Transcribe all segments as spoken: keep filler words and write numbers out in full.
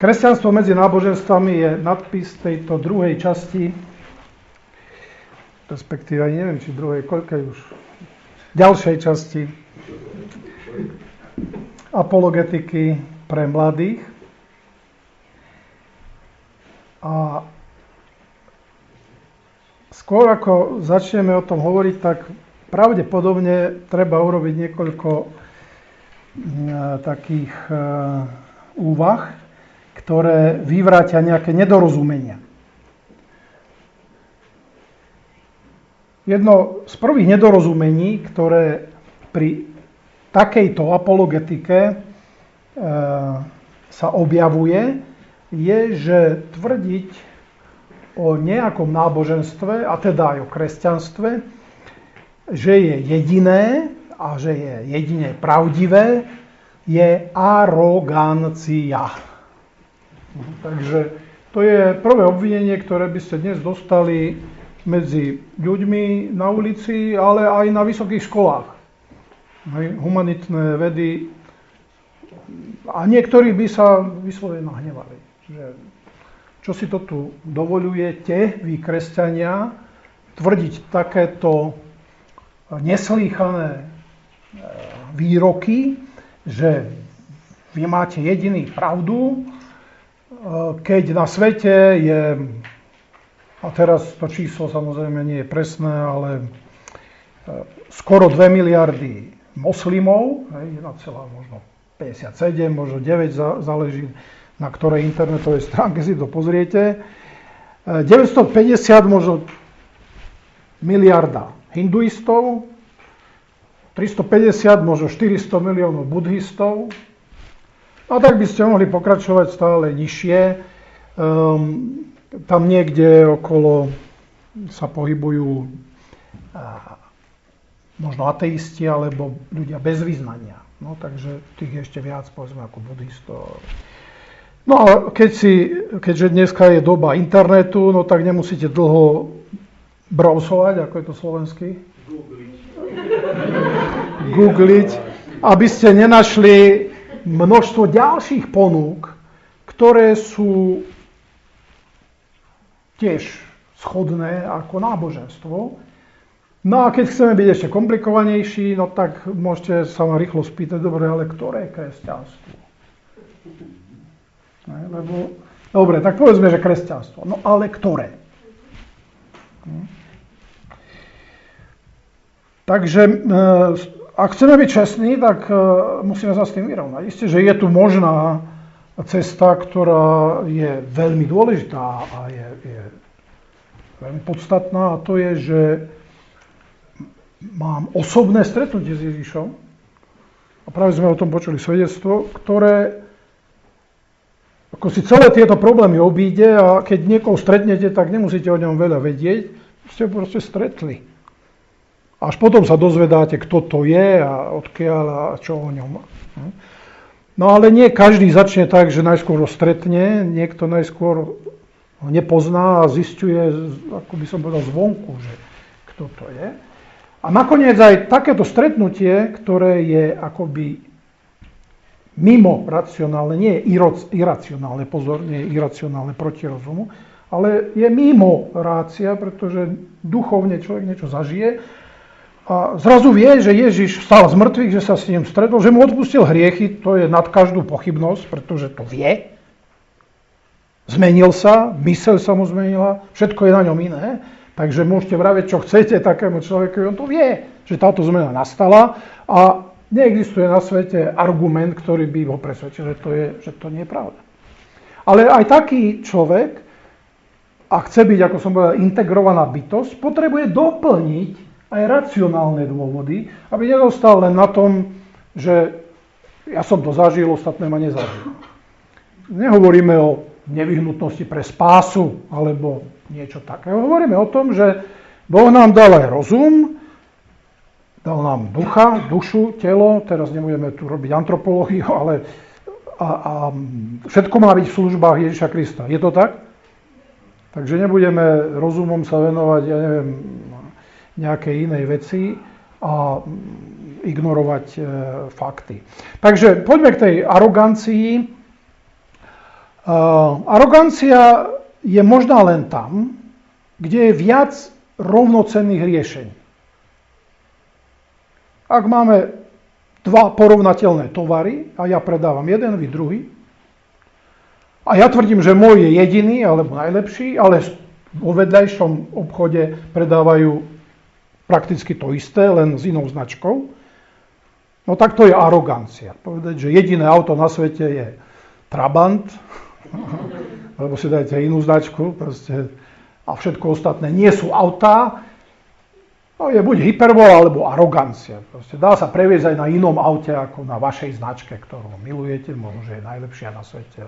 Kresťanstvo medzi náboženstvami je nadpis tejto druhej časti, respektíve neviem, či druhej, koľkej už, ďalšej časti apologetiky pre mladých. A skôr ako začneme o tom hovoriť, tak pravdepodobne treba urobiť niekoľko takých úvah, ktoré vyvrátia nejaké nedorozumenia. Jedno z prvých nedorozumení, ktoré pri takejto apologetike e, sa objavuje, je, že tvrdiť o nejakom náboženstve, a teda aj o kresťanstve, že je jediné a že je jedine pravdivé, je arogancia. Takže to je prvé obvinenie, ktoré by ste dnes dostali medzi ľuďmi na ulici, ale aj na vysokých školách. Humanitné vedy. A niektorí by sa vyslovene nahnevali. Že čo si to tu dovoľujete, vy kresťania, tvrdiť takéto neslýchané výroky, že vy máte jediný pravdu, keď na svete je, a teraz to číslo samozrejme nie je presné, ale skoro dve miliardy moslimov, jedna celá možno päťdesiatsedem, možno deväť, záleží na ktorej internetovej stránke si to pozriete, deväťstopäťdesiat možno miliarda hinduistov, tristopäťdesiat, možno štyristo miliónov budhistov. A tak by ste mohli pokračovať stále nižšie. Um, tam niekde okolo sa pohybujú uh, možno ateisti alebo ľudia bez vyznania. No, takže tých je ešte viac, povedzme, ako budhistov. No a keď si, keďže dneska je doba internetu, no tak nemusíte dlho browsovať, ako je to slovenský? Googliť. Googliť, aby ste nenašli množstvo ďalších ponúk, ktoré sú tiež shodné ako náboženstvo. No a keď chceme byť ešte komplikovanejší, no tak môžete sa ma rýchlo spýtať, dobre, ale ktoré je kresťanstvo? Ne, lebo, dobre, tak povedzme, že kresťanstvo. No ale ktoré? Hm. Takže ak chceme byť čestní, tak musíme sa s tým vyrovnať. Isté, že je tu možná cesta, ktorá je veľmi dôležitá a je, je veľmi podstatná, a to je, že mám osobné stretnutie s Ježišom. A práve sme o tom počuli svedectvo, ktoré ako si celé tieto problémy obíde, a keď niekoho stretnete, tak nemusíte o ňom veľa vedieť, ste ho proste stretli. Až potom sa dozvedáte, kto to je a odkiaľ a čo o ňom. No ale nie každý začne tak, že najskôr ho stretne, niekto najskôr ho nepozná a zisťuje, ako by som povedal, zvonku, že kto to je. A nakoniec aj takéto stretnutie, ktoré je akoby mimo racionálne, nie je iracionálne, pozor, nie je iracionálne proti rozumu, ale je mimo rácia, pretože duchovne človek niečo zažije. A zrazu vie, že Ježiš vstal z mŕtvych, že sa s ním stretol, že mu odpustil hriechy, to je nad každú pochybnosť, pretože to vie. Zmenil sa, myseľ sa mu zmenila, všetko je na ňom iné. Takže môžete vraviť, čo chcete takému človeku, on to vie, že táto zmena nastala a neexistuje na svete argument, ktorý by ho presvedčil, že to, je, že to nie je pravda. Ale aj taký človek, ak chce byť, ako som povedal, integrovaná bytosť, potrebuje doplniť aj racionálne dôvody, aby nedostal len na tom, že ja som to zažil, ostatné ma nezažil. Nehovoríme o nevyhnutnosti pre spásu alebo niečo také. Hovoríme o tom, že Boh nám dal aj rozum, dal nám ducha, dušu, telo, teraz nebudeme tu robiť antropológiu, ale a, a všetko má byť v službách Ježiša Krista. Je to tak? Takže nebudeme rozumom sa venovať, ja neviem, nejakej inej veci a ignorovať e, fakty. Takže poďme k tej arogancii. Arogancia je možná len tam, kde je viac rovnocenných riešení. Ak máme dva porovnateľné tovary a ja predávam jeden, vy druhý, a ja tvrdím, že môj je jediný alebo najlepší, ale vo vedľajšom obchode predávajú prakticky to isté, len s inou značkou, no tak to je arogancia. Povedať, že jediné auto na svete je Trabant, alebo si dajte inú značku, proste, a všetko ostatné nie sú autá, no je buď hyperbola, alebo arogancia. Proste dá sa previesť aj na inom aute, ako na vašej značke, ktorú milujete, možno, že je najlepšia na svete.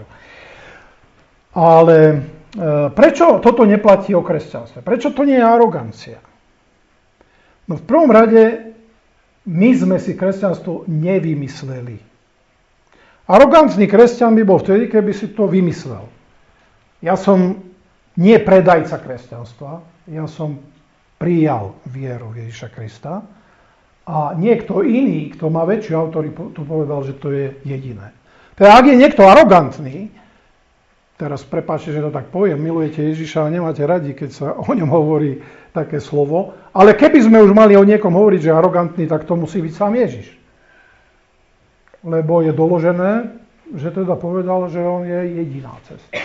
Ale e, prečo toto neplatí o kresťanstve? Prečo to nie je arogancia? No v prvom rade, my sme si kresťanstvo nevymysleli. Arogantný kresťan by bol vtedy, keby si to vymyslel. Ja som nie predajca kresťanstva, ja som prijal vieru Ježiša Krista a niekto iný, kto má väčšiu autoritu, povedal, že to je jediné. Teda ak je niekto arogantný, teraz prepáčte, že to tak poviem, milujete Ježiša a nemáte radi, keď sa o ňom hovorí také slovo, ale keby sme už mali o niekom hovoriť, že je arogantný, tak to musí byť sám Ježiš. Lebo je doložené, že teda povedal, že on je jediná cesta.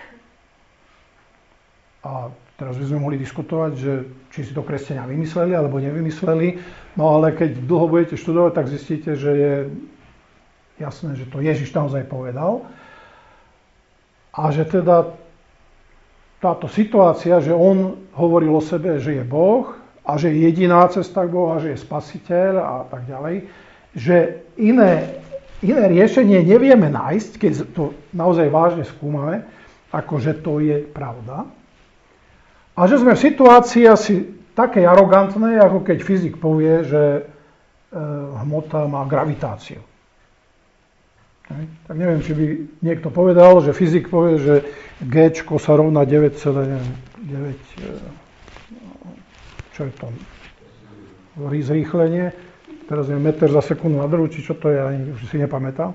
A teraz by sme mohli diskutovať, že či si to kresťania vymysleli alebo nevymysleli, no ale keď dlho budete študovať, tak zistíte, že je jasné, že to Ježiš naozaj povedal. A že teda táto situácia, že on hovoril o sebe, že je Boh a že je jediná cesta k Bohu a že je spasiteľ a tak ďalej, že iné, iné riešenie nevieme nájsť, keď to naozaj vážne skúmame, ako že to je pravda. A že sme v situácii asi takej arogantnej, ako keď fyzik povie, že e, hmota má gravitáciu. Tak neviem, či by niekto povedal, že fyzik povie, že G sa rovná deväť celá deväť, čo je to, zrýchlenie, teraz je meter za sekundu na druhu, či čo to je, ani už si nepamätám.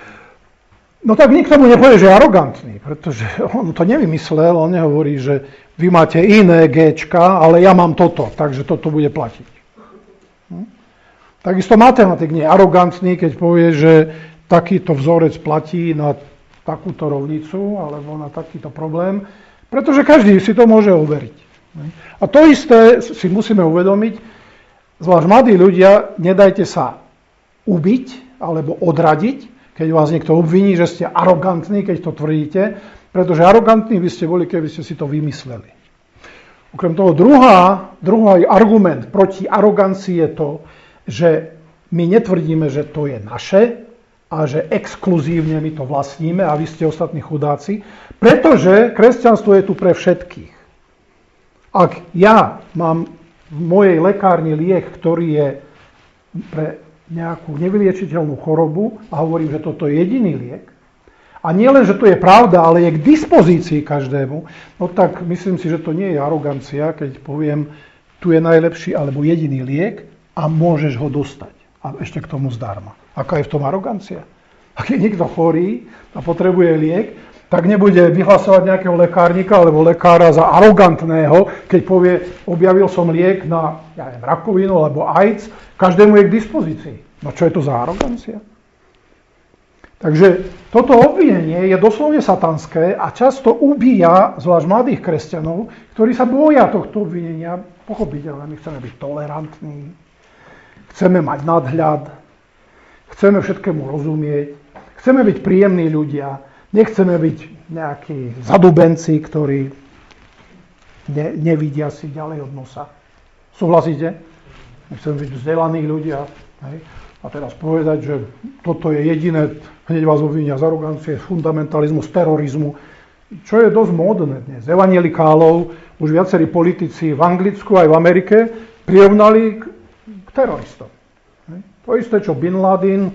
No tak nikto mu nepovie, že je arogantný, pretože on to nevymyslel, on nehovorí, že vy máte iné G, ale ja mám toto, takže toto bude platiť. Hm? Takisto matematik nie je arogantný, keď povie, že takýto vzorec platí na takúto rovnicu alebo na takýto problém, pretože každý si to môže overiť. A to isté si musíme uvedomiť, zvlášť mladí ľudia, nedajte sa ubiť alebo odradiť, keď vás niekto obviní, že ste arogantní, keď to tvrdíte, pretože arogantní by ste boli, keby ste si to vymysleli. Okrem toho druhá, druhý argument proti arogancii je to, že my netvrdíme, že to je naše, a že exkluzívne my to vlastníme a vy ste ostatní chudáci, pretože kresťanstvo je tu pre všetkých. Ak ja mám v mojej lekárni liek, ktorý je pre nejakú nevyliečiteľnú chorobu a hovorím, že toto je jediný liek, a nie len, že to je pravda, ale je k dispozícii každému, no tak myslím si, že to nie je arogancia, keď poviem, tu je najlepší alebo jediný liek a môžeš ho dostať. A ešte k tomu zdarma. Aká je v tom arogancia? Ak je niekto chorý a potrebuje liek, tak nebude vyhlasovať nejakého lekárnika alebo lekára za arogantného, keď povie, objavil som liek na ja neviem, rakovinu alebo AIDS, každému je k dispozícii. No čo je to za arogancia? Takže toto obvinenie je doslovne satanské a často ubíja zvlášť mladých kresťanov, ktorí sa boja tohto obvinenia. Pochopiteľne, my chceme byť tolerantní, chceme mať nadhľad, chceme všetkému rozumieť, chceme byť príjemní ľudia, nechceme byť nejakí zadubenci, ktorí ne, nevidia si ďalej od nosa. Súhlasíte? Chceme byť vzdelaní ľudia. Hej? A teraz povedať, že toto je jediné, hneď vás obvinia z arogancie, fundamentalizmu, z terorizmu, čo je dosť módne dnes. Evanjelikálov už viacerí politici v Anglicku aj v Amerike prirovnali k, k teroristom. To isté, čo Bin Laden um,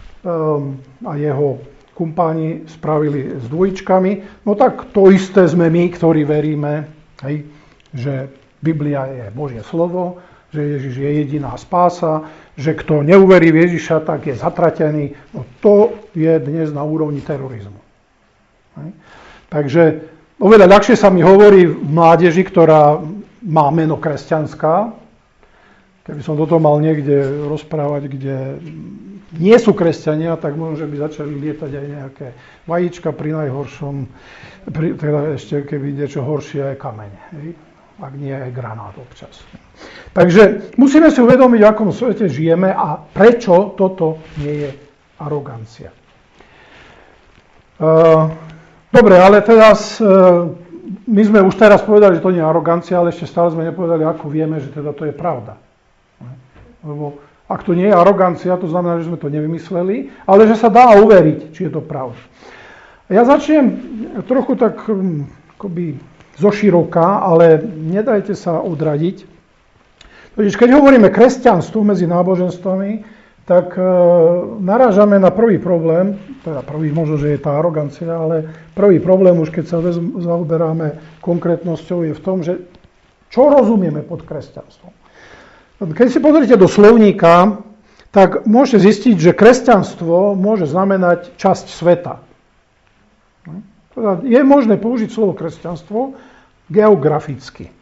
a jeho kumpáni spravili s dvojičkami, no tak to isté sme my, ktorí veríme, hej, že Biblia je Božie slovo, že Ježiš je jediná spása, že kto neuverí v Ježiša, tak je zatratený. No to je dnes na úrovni terorizmu. Takže oveľa ľahšie sa mi hovorí v mládeži, ktorá má meno kresťanská. Keby som toto mal niekde rozprávať, kde nie sú kresťania, tak možno, že by začali lietať aj nejaké vajíčka pri najhoršom, pri, teda ešte keby niečo horšie aj kamene. Hej? Ak nie aj granát občas. Takže musíme si uvedomiť, v akom svete žijeme a prečo toto nie je arogancia. Uh, dobre, ale teraz uh, my sme už teraz povedali, že to nie je arogancia, ale ešte stále sme nepovedali, ako vieme, že teda to je pravda. Lebo ak to nie je arogancia, to znamená, že sme to nevymysleli, ale že sa dá uveriť, či je to pravda. Ja začnem trochu tak akoby zoširoka, ale nedajte sa odradiť. Totiž keď hovoríme kresťanstvu medzi náboženstvami, tak e, narážame na prvý problém, teda prvý možno, že je tá arogancia, ale prvý problém už keď sa zaoberáme konkrétnosťou je v tom, že čo rozumieme pod kresťanstvom. Keď si pozrite do slovníka, tak môžete zistiť, že kresťanstvo môže znamenať časť sveta. Je možné použiť slovo kresťanstvo geograficky.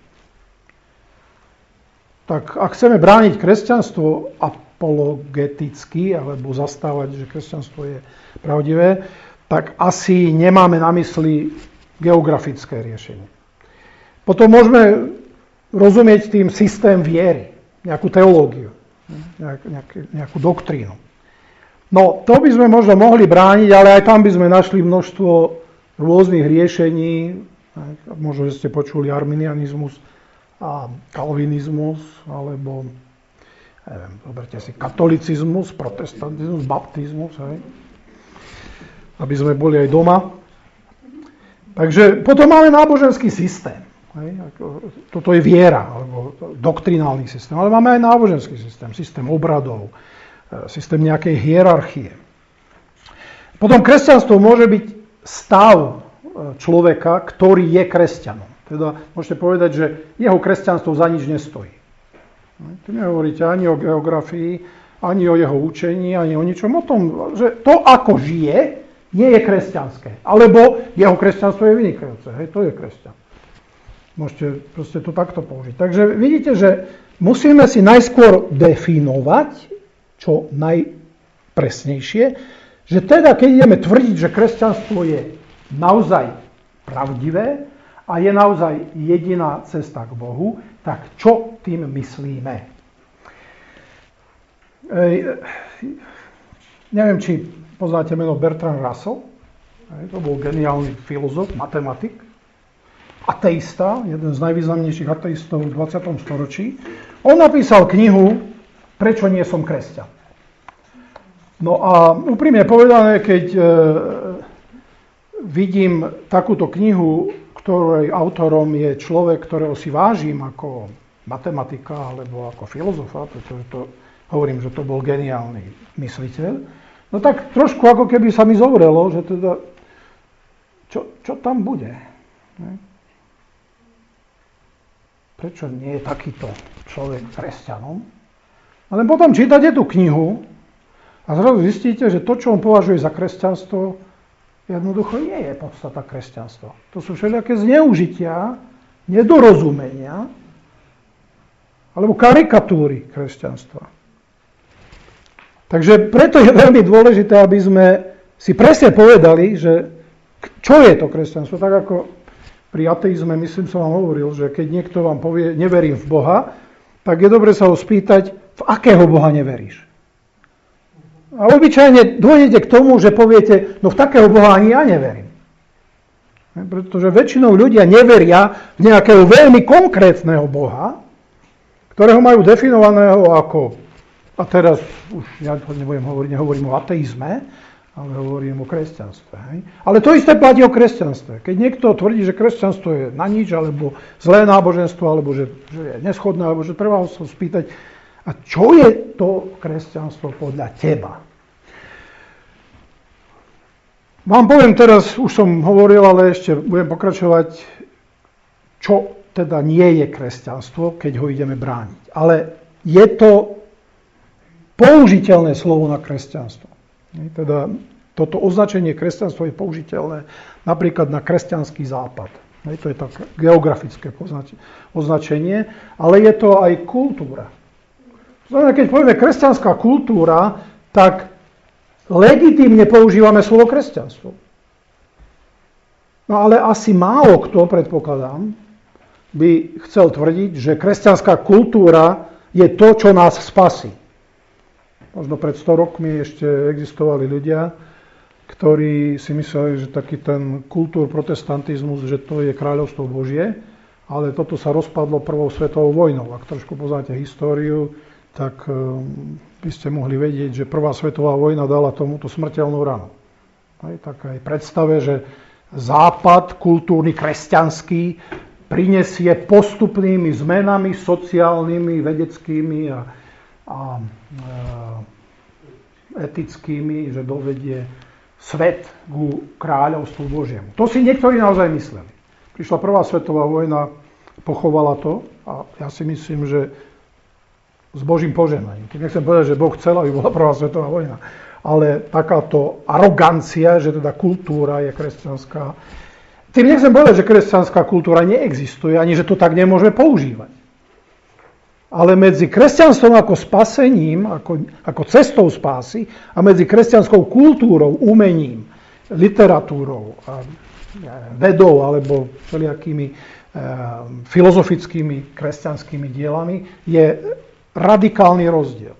Tak ak chceme brániť kresťanstvo apologeticky, alebo zastávať, že kresťanstvo je pravdivé, tak asi nemáme na mysli geografické riešenie. Potom môžeme rozumieť tým systém viery, nejakú teológiu, nejak, nejak, nejakú doktrínu. No, to by sme možno mohli brániť, ale aj tam by sme našli množstvo rôznych riešení. Možno, že ste počuli arminianizmus a kalvinizmus, alebo neviem, zoberte si katolicizmus, protestantizmus, baptizmus, hej, aby sme boli aj doma. Takže potom máme náboženský systém. Hej, toto je viera, alebo doktrinálny systém, ale máme aj náboženský systém, systém obradov, systém nejakej hierarchie. Potom kresťanstvo môže byť stav človeka, ktorý je kresťanom. Teda môžete povedať, že jeho kresťanstvo za nič nestojí. Tu nehovoríte ani o geografii, ani o jeho učení, ani o ničom o tom, že to, ako žije, nie je kresťanské. Alebo jeho kresťanstvo je vynikajúce. Hej, to je kresťan. Môžete proste to takto použiť. Takže vidíte, že musíme si najskôr definovať, čo najpresnejšie, že teda, keď ideme tvrdiť, že kresťanstvo je naozaj pravdivé a je naozaj jediná cesta k Bohu, tak čo tým myslíme? Ej, neviem, či poznáte meno Bertrand Russell. Ej, to bol geniálny filozof, matematik. Ateista, jeden z najvýznamnejších ateistov v dvadsiatom storočí. On napísal knihu Prečo nie som kresťan. No a úprimne povedané, keď e, vidím takúto knihu, ktorej autorom je človek, ktorého si vážim ako matematika alebo ako filozofa, pretože to, hovorím, že to bol geniálny mysliteľ, no tak trošku ako keby sa mi zovrelo, že teda, čo, čo tam bude? Ne? Prečo nie je takýto človek kresťanom? Ale potom čítate tú knihu a zrazu zistíte, že to, čo on považuje za kresťanstvo, jednoducho nie je podstata kresťanstva. To sú všelijaké zneužitia, nedorozumenia alebo karikatúry kresťanstva. Takže preto je veľmi dôležité, aby sme si presne povedali, že čo je to kresťanstvo. Tak ako pri ateizme, myslím, som vám hovoril, že keď niekto vám povie, neverím v Boha, tak je dobre sa ho spýtať, v akého Boha neveríš. A obyčajne dôjdete k tomu, že poviete, no v takého Boha ani ja neverím. Pretože väčšinou ľudia neveria v nejakého veľmi konkrétneho Boha, ktorého majú definovaného ako, a teraz už ja nebudem hovoriť, nehovorím o ateizme, ale hovorím o kresťanstve. Hej? Ale to isté platí o kresťanstve. Keď niekto tvrdí, že kresťanstvo je na nič, alebo zlé náboženstvo, alebo že, že je neschodné, alebo že treba sa spýtať, a čo je to kresťanstvo podľa teba? Vám poviem teraz, už som hovoril, ale ešte budem pokračovať, čo teda nie je kresťanstvo, keď ho ideme brániť. Ale je to použiteľné slovo na kresťanstvo. Teda toto označenie kresťanstvo je použiteľné napríklad na kresťanský západ. Hej, to je také geografické označenie, ale je to aj kultúra. Znamená, keď povieme kresťanská kultúra, tak legitímne používame slovo kresťanstvo. No ale asi málo kto, predpokladám, by chcel tvrdiť, že kresťanská kultúra je to, čo nás spasí. Možno pred sto rokmi ešte existovali ľudia, ktorí si mysleli, že taký ten kultúr-protestantizmus, že to je kráľovstvo Božie, ale toto sa rozpadlo prvou svetovou vojnou. Ak trošku poznáte históriu, tak by ste mohli vedieť, že prvá svetová vojna dala tomuto smrteľnú ranu. Aj taká predstave, že západ, kultúrny, kresťanský, prinesie postupnými zmenami sociálnymi, vedeckými a, a, a etickými, že dovedie svet ku kráľovstvu Božiemu. To si niektorí naozaj mysleli. Prišla prvá svetová vojna, pochovala to a ja si myslím, že s Božím požehnaním. Keď nechcem povedať, že Boh chcel, aby bola prvá svetová vojna. Ale takáto arogancia, že teda kultúra je kresťanská. Tým nechcem povedať, že kresťanská kultúra neexistuje, ani že to tak nemôžeme používať. Ale medzi kresťanstvom ako spasením, ako, ako cestou spásy a medzi kresťanskou kultúrou, umením, literatúrou, a vedou alebo všelijakými e, filozofickými kresťanskými dielami je radikálny rozdiel.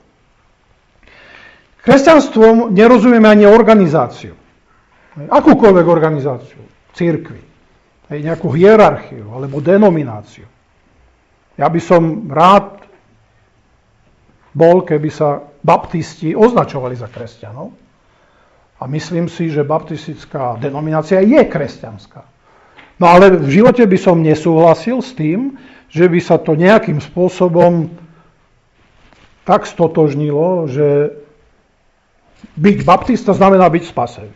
Kresťanstvom nerozumieme ani organizáciu. Akúkoľvek organizáciu, cirkvi, nejakú hierarchiu alebo denomináciu. Ja by som rád bol, keby sa baptisti označovali za kresťanov. A myslím si, že baptistická denominácia je kresťanská. No ale v živote by som nesúhlasil s tým, že by sa to nejakým spôsobom tak stotožnilo, že byť baptista znamená byť spasený.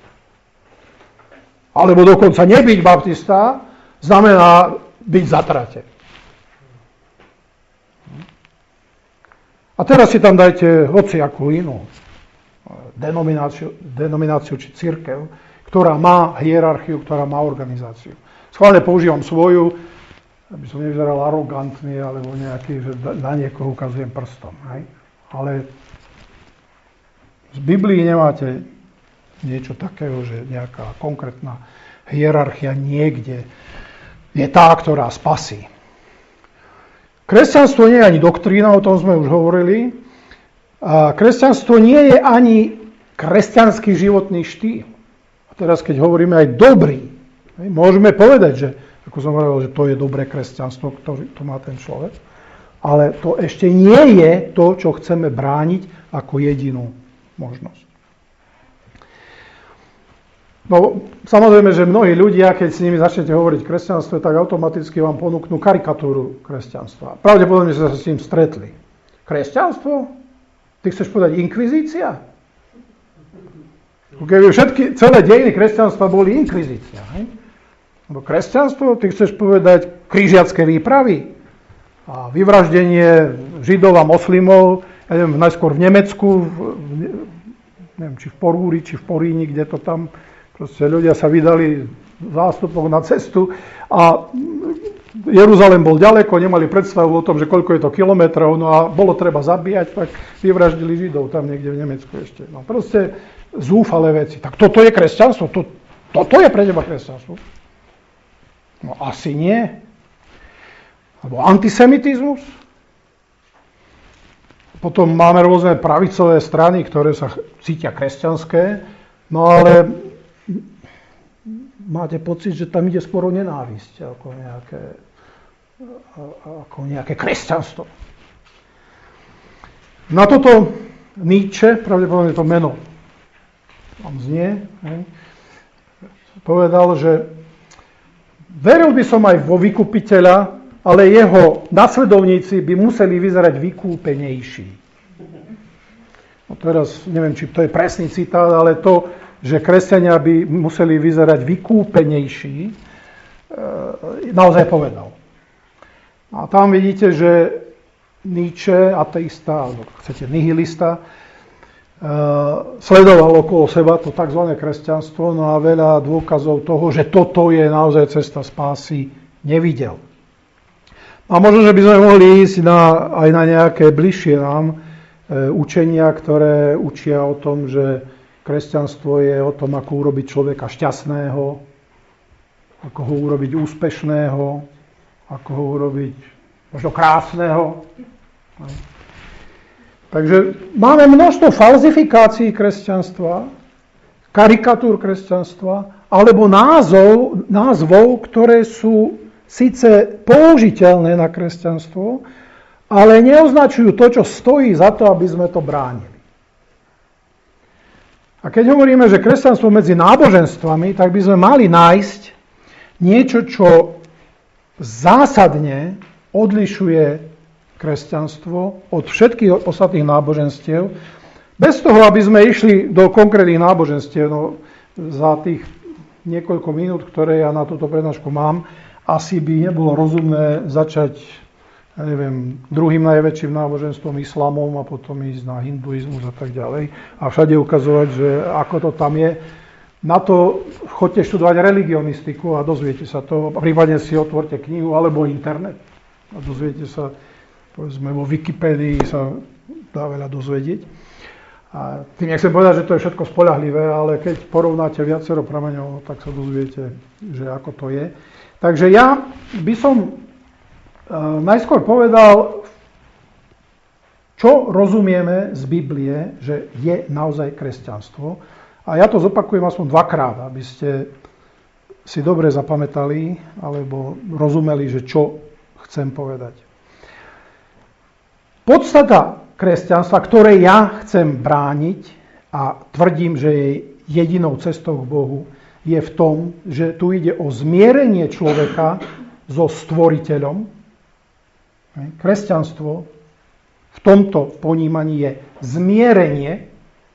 Alebo dokonca nebyť baptista znamená byť zatratený. A teraz si tam dajte hociakú inú denomináciu, denomináciu či cirkev, ktorá má hierarchiu, ktorá má organizáciu. Schválne používam svoju, aby som nevyzeral arogantný, alebo nejaký, že na niekoho ukazujem prstom. Hej? Ale z Biblii nemáte niečo takého, že nejaká konkrétna hierarchia niekde je tá, ktorá spasí. Kresťanstvo nie je ani doktrína, o tom sme už hovorili. A kresťanstvo nie je ani kresťanský životný štýl. A teraz, keď hovoríme aj dobrý, môžeme povedať, že, ako som hovoril, že to je dobré kresťanstvo, ktoré to má ten človek, ale to ešte nie je to, čo chceme brániť ako jedinú možnosť. No, samozrejme, že mnohí ľudia, keď s nimi začnete hovoriť kresťanstvo, tak automaticky vám ponúknú karikatúru kresťanstva. Pravdepodobne ste sa s tým stretli. Kresťanstvo? Ty chceš povedať inkvizícia? Keby všetky, celé dejiny kresťanstva boli inkvizícia. Hej? Lebo kresťanstvo, ty chceš povedať krížiacké výpravy a vyvraždenie židov a moslimov, ja neviem, najskôr v Nemecku, v, neviem, či v Porúri, či v Poríni, kde to tam. Proste ľudia sa vydali zástupok na cestu a Jeruzalém bol ďaleko, nemali predstavu o tom, že koľko je to kilometrov, no a bolo treba zabíjať, tak vyvraždili Židov tam niekde v Nemecku ešte. No proste zúfalé veci. Tak toto je kresťanstvo? To, toto je pre teba kresťanstvo? No asi nie. Alebo antisemitizmus? Potom máme rôzne pravicové strany, ktoré sa cítia kresťanské, no ale máte pocit, že tam ide skôr o nenávisť, ako nejaké, ako nejaké kresťanstvo. Na toto Nietzsche, pravdepodobne to meno vám znie, hej, povedal, že veril by som aj vo vykupiteľa, ale jeho nasledovníci by museli vyzerať vykúpenejší. No teraz neviem, či to je presný citát, ale to, že kresťania by museli vyzerať vykúpenejší, naozaj povedal. A tam vidíte, že Nietzsche, ateista, alebo chcete nihilista, sledoval okolo seba to tzv. Kresťanstvo, no a veľa dôkazov toho, že toto je naozaj cesta spásy, nevidel. A možno, že by sme mohli ísť na, aj na nejaké bližšie nám e, učenia, ktoré učia o tom, že kresťanstvo je o tom, ako urobiť človeka šťastného, ako ho urobiť úspešného, ako ho urobiť možno krásneho. Takže máme množstvo falzifikácií kresťanstva, karikatúr kresťanstva, alebo názov, názvov, ktoré sú síce použiteľné na kresťanstvo, ale neoznačujú to, čo stojí za to, aby sme to bránili. A keď hovoríme, že kresťanstvo medzi náboženstvami, tak by sme mali nájsť niečo, čo zásadne odlišuje kresťanstvo od všetkých ostatných náboženstiev, bez toho, aby sme išli do konkrétnych náboženstiev. No, za tých niekoľko minút, ktoré ja na túto prednášku mám, asi by nebolo rozumné začať, ja neviem, druhým najväčším náboženstvom islamom a potom ísť na hinduizmus a tak ďalej a všade ukazovať, že ako to tam je. Na to chodte študovať religionistiku a dozviete sa to, prípadne si otvorte knihu alebo internet a dozviete sa, povedzme, vo Wikipédii sa dá veľa dozvedieť. A tým nechcem povedať, že to je všetko spoľahlivé, ale keď porovnáte viacero prameňov, tak sa dozviete, že ako to je. Takže ja by som e, najskôr povedal, čo rozumieme z Biblie, že je naozaj kresťanstvo. A ja to zopakujem aspoň dvakrát, aby ste si dobre zapamätali alebo rozumeli, že čo chcem povedať. Podstata kresťanstva, ktoré ja chcem brániť a tvrdím, že je jedinou cestou k Bohu, je v tom, že tu ide o zmierenie človeka so stvoriteľom. Kresťanstvo v tomto ponímaní je zmierenie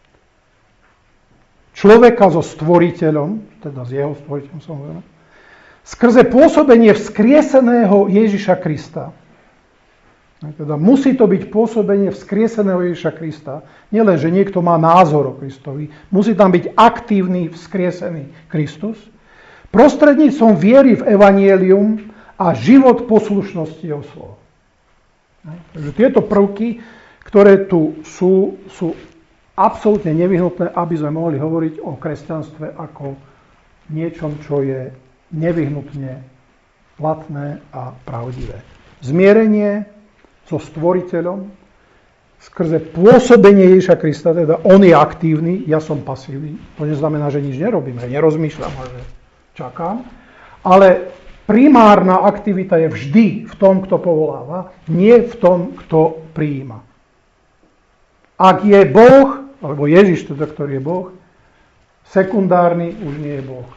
človeka so stvoriteľom, teda s jeho stvoriteľom samozrejme, skrze pôsobenie vzkrieseného Ježiša Krista. Teda musí to byť pôsobenie vzkrieseného Ježiša Krista. Nielen, že niekto má názor o Kristovi, musí tam byť aktívny vzkriesený Kristus. Prostredníctvom viery v evanjelium a život poslušnosti jeho slova. Takže tieto prvky, ktoré tu sú, sú absolútne nevyhnutné, aby sme mohli hovoriť o kresťanstve ako niečom, čo je nevyhnutne platné a pravdivé. Zmierenie so stvoriteľom, skrze pôsobenie Ježiša Krista, teda on je aktívny, ja som pasívny. To neznamená, že nič nerobím, že nerozmýšľam, že čakám. Ale primárna aktivita je vždy v tom, kto povoláva, nie v tom, kto prijíma. Ak je Boh, alebo Ježiš, teda, ktorý je Boh, sekundárny už nie je Boh.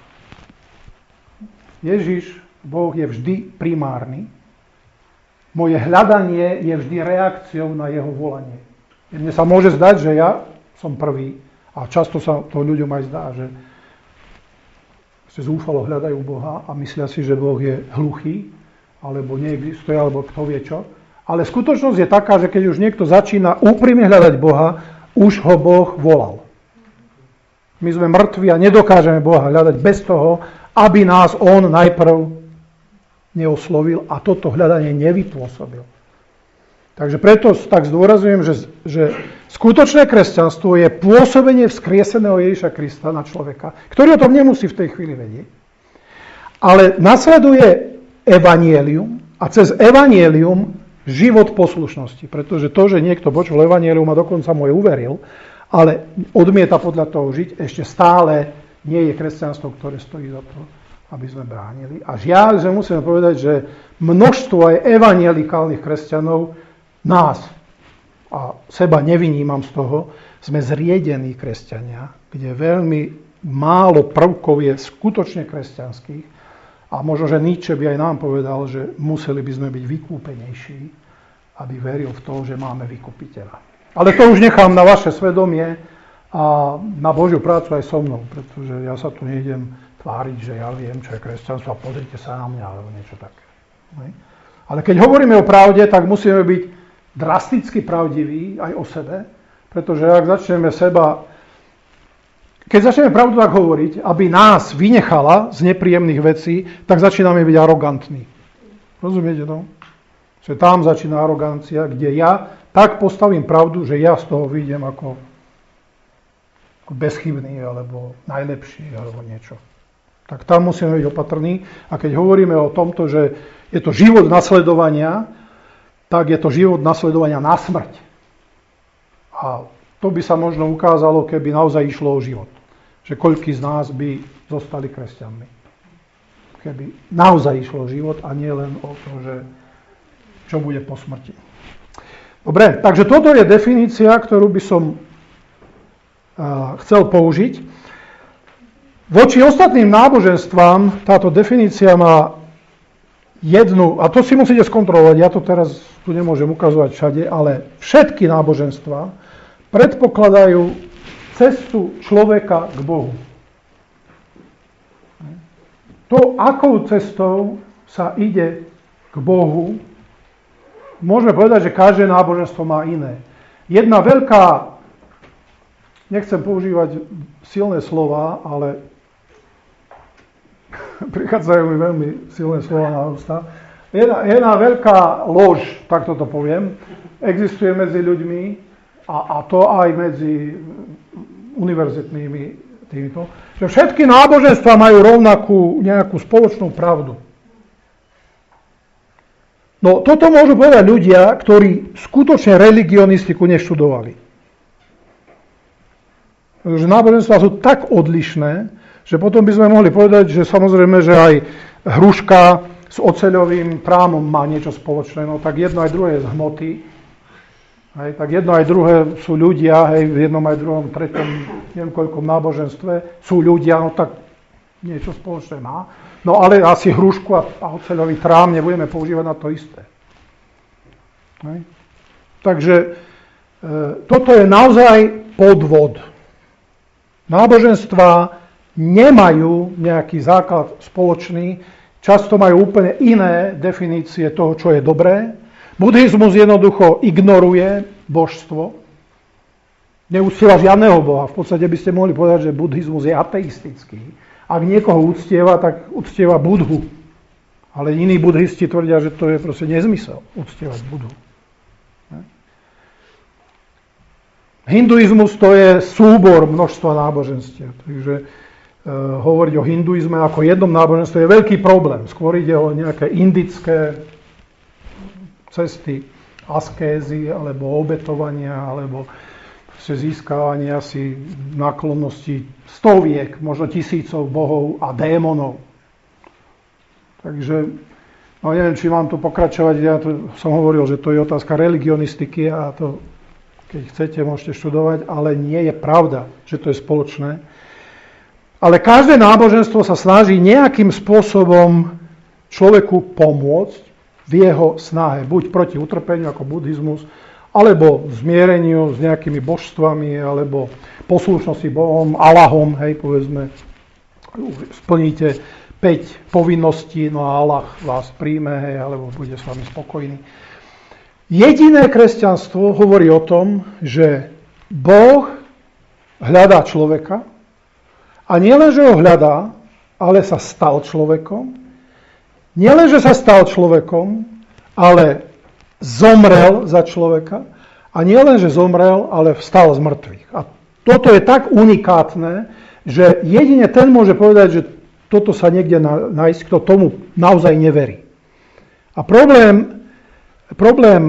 Ježiš, Boh je vždy primárny. Moje hľadanie je vždy reakciou na jeho volanie. Mne sa môže zdať, že ja som prvý a často sa to ľuďom aj zdá, že si zúfalo hľadajú Boha a myslia si, že Boh je hluchý, alebo neexistuje, alebo kto vie čo. Ale skutočnosť je taká, že keď už niekto začína úprimne hľadať Boha, už ho Boh volal. My sme mŕtvi a nedokážeme Boha hľadať bez toho, aby nás on najprv neoslovil a toto hľadanie nevypôsobil. Takže preto tak zdôrazujem, že, že skutočné kresťanstvo je pôsobenie vzkrieseného Ježiša Krista na človeka, ktorý o tom nemusí v tej chvíli vedieť. Ale nasleduje evanjelium a cez evanjelium život poslušnosti. Pretože to, že niekto počul evanjelium a dokonca mu aj uveril, ale odmieta podľa toho žiť, ešte stále nie je kresťanstvo, ktoré stojí za to, aby sme bránili. A žiaľ, že musíme povedať, že množstvo aj evanjelikálnych kresťanov nás, a seba nevinímam z toho, sme zriedení kresťania, kde veľmi málo prvkov je skutočne kresťanských. A možno, že Nietzsche by aj nám povedal, že museli by sme byť vykúpenejší, aby veril v to, že máme vykupiteľa. Ale to už nechám na vaše svedomie a na Božiu prácu aj so mnou, pretože ja sa tu nejdem tváriť, že ja viem, čo je kresťanstvo a pozrite sa na mňa, alebo niečo také. Ale keď hovoríme o pravde, tak musíme byť drasticky pravdiví aj o sebe Pretože ak začneme seba, keď začneme pravdu tak hovoriť, aby nás vynechala z nepríjemných vecí, tak začíname byť arogantní. Rozumiete to? Že tam začína arogancia, kde ja tak postavím pravdu, že ja z toho vyjdem ako, ako bezchybný, alebo najlepší, alebo niečo. Tak tam musíme byť opatrní. A keď hovoríme o tomto, že je to život nasledovania, tak je to život nasledovania na smrť. A to by sa možno ukázalo, keby naozaj išlo o život. Že koľký z nás by zostali kresťanmi. Keby naozaj išlo o život a nie len o to, že čo bude po smrti. Dobre, takže toto je definícia, ktorú by som uh, chcel použiť. Voči ostatným náboženstvám táto definícia má jednu, a to si musíte skontrolovať, ja to teraz tu nemôžem ukazovať všade, ale všetky náboženstva predpokladajú cestu človeka k Bohu. To, akou cestou sa ide k Bohu, môžeme povedať, že každé náboženstvo má iné. Jedna veľká, nechcem používať silné slova, ale prichádzajú mi veľmi silné slova na ústa. Jedna, jedna veľká lož, takto to poviem, existuje medzi ľuďmi a, a to aj medzi univerzitnými týmito, že všetky náboženstva majú rovnakú nejakú spoločnú pravdu. No toto môžu povedať ľudia, ktorí skutočne religionistiku neštudovali. Pretože náboženstva sú tak odlišné, že potom by sme mohli povedať, že samozrejme, že aj hruška s oceľovým trámom má niečo spoločné, no tak jedno aj druhé je z hmoty. Hej, tak jedno aj druhé sú ľudia, hej, v jednom aj druhom, treťom, neviem koľkom náboženstve sú ľudia, no tak niečo spoločné má. No ale asi hrušku a, a oceľový trám nebudeme používať na to isté. Hej. Takže e, toto je naozaj podvod. Náboženstva nemajú nejaký základ spoločný, často majú úplne iné definície toho, čo je dobré. Buddhizmus jednoducho ignoruje božstvo, neúctieva žiadneho boha. V podstate by ste mohli povedať, že buddhizmus je ateistický. Ak niekoho uctieva, tak uctieva Budhu. Ale iní buddhisti tvrdia, že to je proste nezmysel uctievať Budhu. Hinduizmus to je súbor množstva náboženstiev. Takže e, hovoriť o hinduizme ako jednom náboženstve je veľký problém. Skôr ide o nejaké indické cesty askézy, alebo obetovania, alebo získavania si náklonnosti stoviek, možno tisícov bohov a démonov. Takže, no neviem, či mám tu pokračovať, ja to som hovoril, že to je otázka religionistiky a to, keď chcete, môžete študovať, ale nie je pravda, že to je spoločné. Ale každé náboženstvo sa snaží nejakým spôsobom človeku pomôcť v jeho snahe, buď proti utrpeniu ako buddhizmus, alebo zmiereniu s nejakými božstvami, alebo poslušnosti Bohom, Allahom, hej, povedzme, splníte päť povinností, no a Allah vás príjme, hej, alebo bude s vami spokojný. Jediné kresťanstvo hovorí o tom, že Boh hľadá človeka a nielen, že ho hľadá, ale sa stal človekom. Nielen, že sa stal človekom, ale zomrel za človeka. A nielen, že zomrel, ale vstal z mŕtvych. A toto je tak unikátne, že jedine ten môže povedať, že toto sa niekde nájsť, kto tomu naozaj neverí. A problém Problém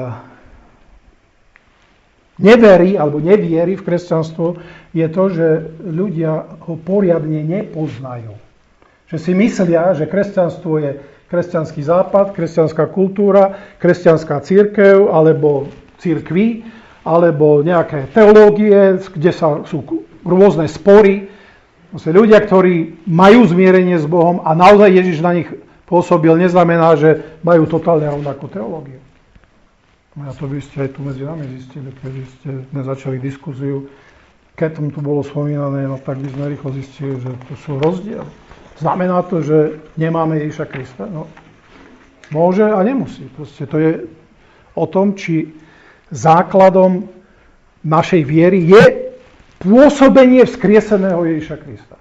neverí alebo neviery v kresťanstvo je to, že ľudia ho poriadne nepoznajú. Že si myslia, že kresťanstvo je kresťanský západ, kresťanská kultúra, kresťanská cirkev alebo cirkvi, alebo nejaké teológie, kde sa, sú rôzne spory. Ľudia, ktorí majú zmierenie s Bohom a naozaj Ježiš na nich pôsobil, neznamená, že majú totálne rovnakú teológiu. A to by ste aj tu medzi nami zistili, keď ste nezačali diskuziu. Keď tam tu bolo spomínané, no tak by sme rýchlo zistili, že to sú rozdiely. Znamená to, že nemáme Ježiša Krista? No, môže a nemusí. Proste to je o tom, či základom našej viery je pôsobenie vzkrieseného Ježiša Krista.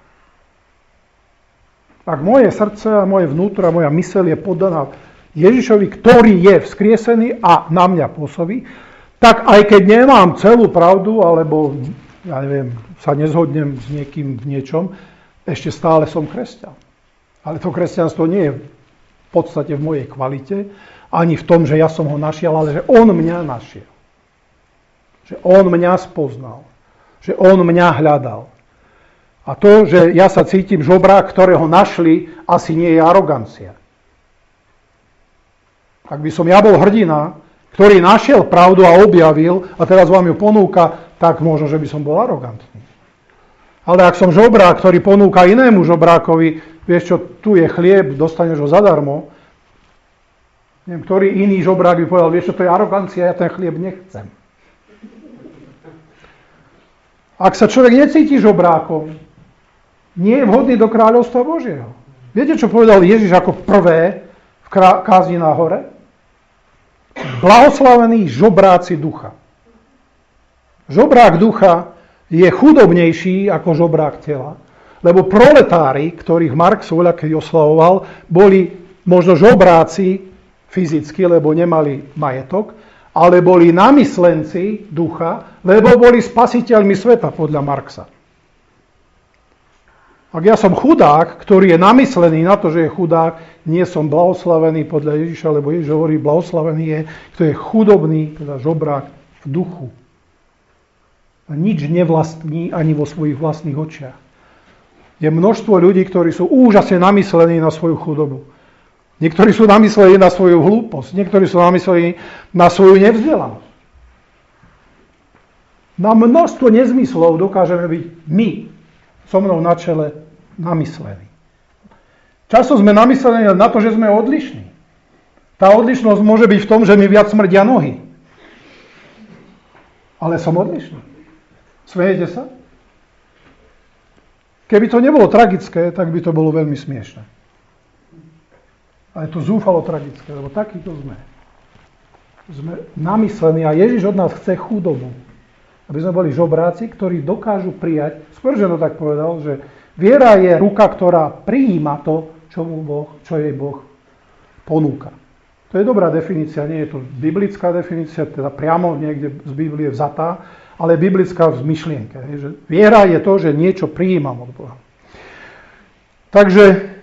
Ak moje srdce a moje vnútro a moja myseľ je poddaná Ježišovi, ktorý je vzkriesený a na mňa pôsobí, tak aj keď nemám celú pravdu, alebo ja neviem, sa nezhodnem s niekým v niečom, ešte stále som kresťan. Ale to kresťanstvo nie je v podstate v mojej kvalite, ani v tom, že ja som ho našiel, ale že on mňa našiel. Že on mňa spoznal. Že on mňa hľadal. A to, že ja sa cítim žobrák, ktorého našli, asi nie je arogancia. Ak by som ja bol hrdina, ktorý našiel pravdu a objavil a teraz vám ju ponúka, tak možno, že by som bol arogantný. Ale ak som žobrák, ktorý ponúka inému žobrákovi, vieš čo, tu je chlieb, dostaneš ho zadarmo, neviem, ktorý iný žobrák by povedal, vieš čo, to je arogancia, ja ten chlieb nechcem. Ak sa človek necíti žobrákom, nie je vhodný do kráľovstva Božieho. Viete, čo povedal Ježiš ako prvé v kázni na hore? Blahoslavení žobráci ducha. Žobrák ducha je chudobnejší ako žobrák tela, lebo proletári, ktorých Marx voľakedy oslavoval, boli možno žobráci fyzicky, lebo nemali majetok, ale boli namyslenci ducha, lebo boli spasiteľmi sveta podľa Marxa. Ak ja som chudák, ktorý je namyslený na to, že je chudák, nie som blahoslavený podľa Ježiša, lebo Ježiš hovorí, blahoslavený je, kto je chudobný, teda žobrák v duchu. A nič nevlastní ani vo svojich vlastných očiach. Je množstvo ľudí, ktorí sú úžasne namyslení na svoju chudobu. Niektorí sú namyslení na svoju hlúposť, niektorí sú namyslení na svoju nevzdelanosť. Na množstvo nezmyslov dokážeme byť my, so mnou na čele, namyslení. Často sme namyslení na to, že sme odlišní. Tá odlišnosť môže byť v tom, že mi viac smrdia nohy. Ale som odlišný. Smejete sa? Keby to nebolo tragické, tak by to bolo veľmi smiešné. Ale je to zúfalo tragické, lebo takýto sme. Sme namyslení a Ježiš od nás chce chudobu. Aby sme boli žobráci, ktorí dokážu prijať, skôr, že to tak povedal, že viera je ruka, ktorá prijíma to, čo, mu boh, čo jej Boh ponúka. To je dobrá definícia, nie je to biblická definícia, teda priamo niekde z Biblie vzatá, ale biblická v myšlienke. Že viera je to, že niečo prijímam od Boha. Takže,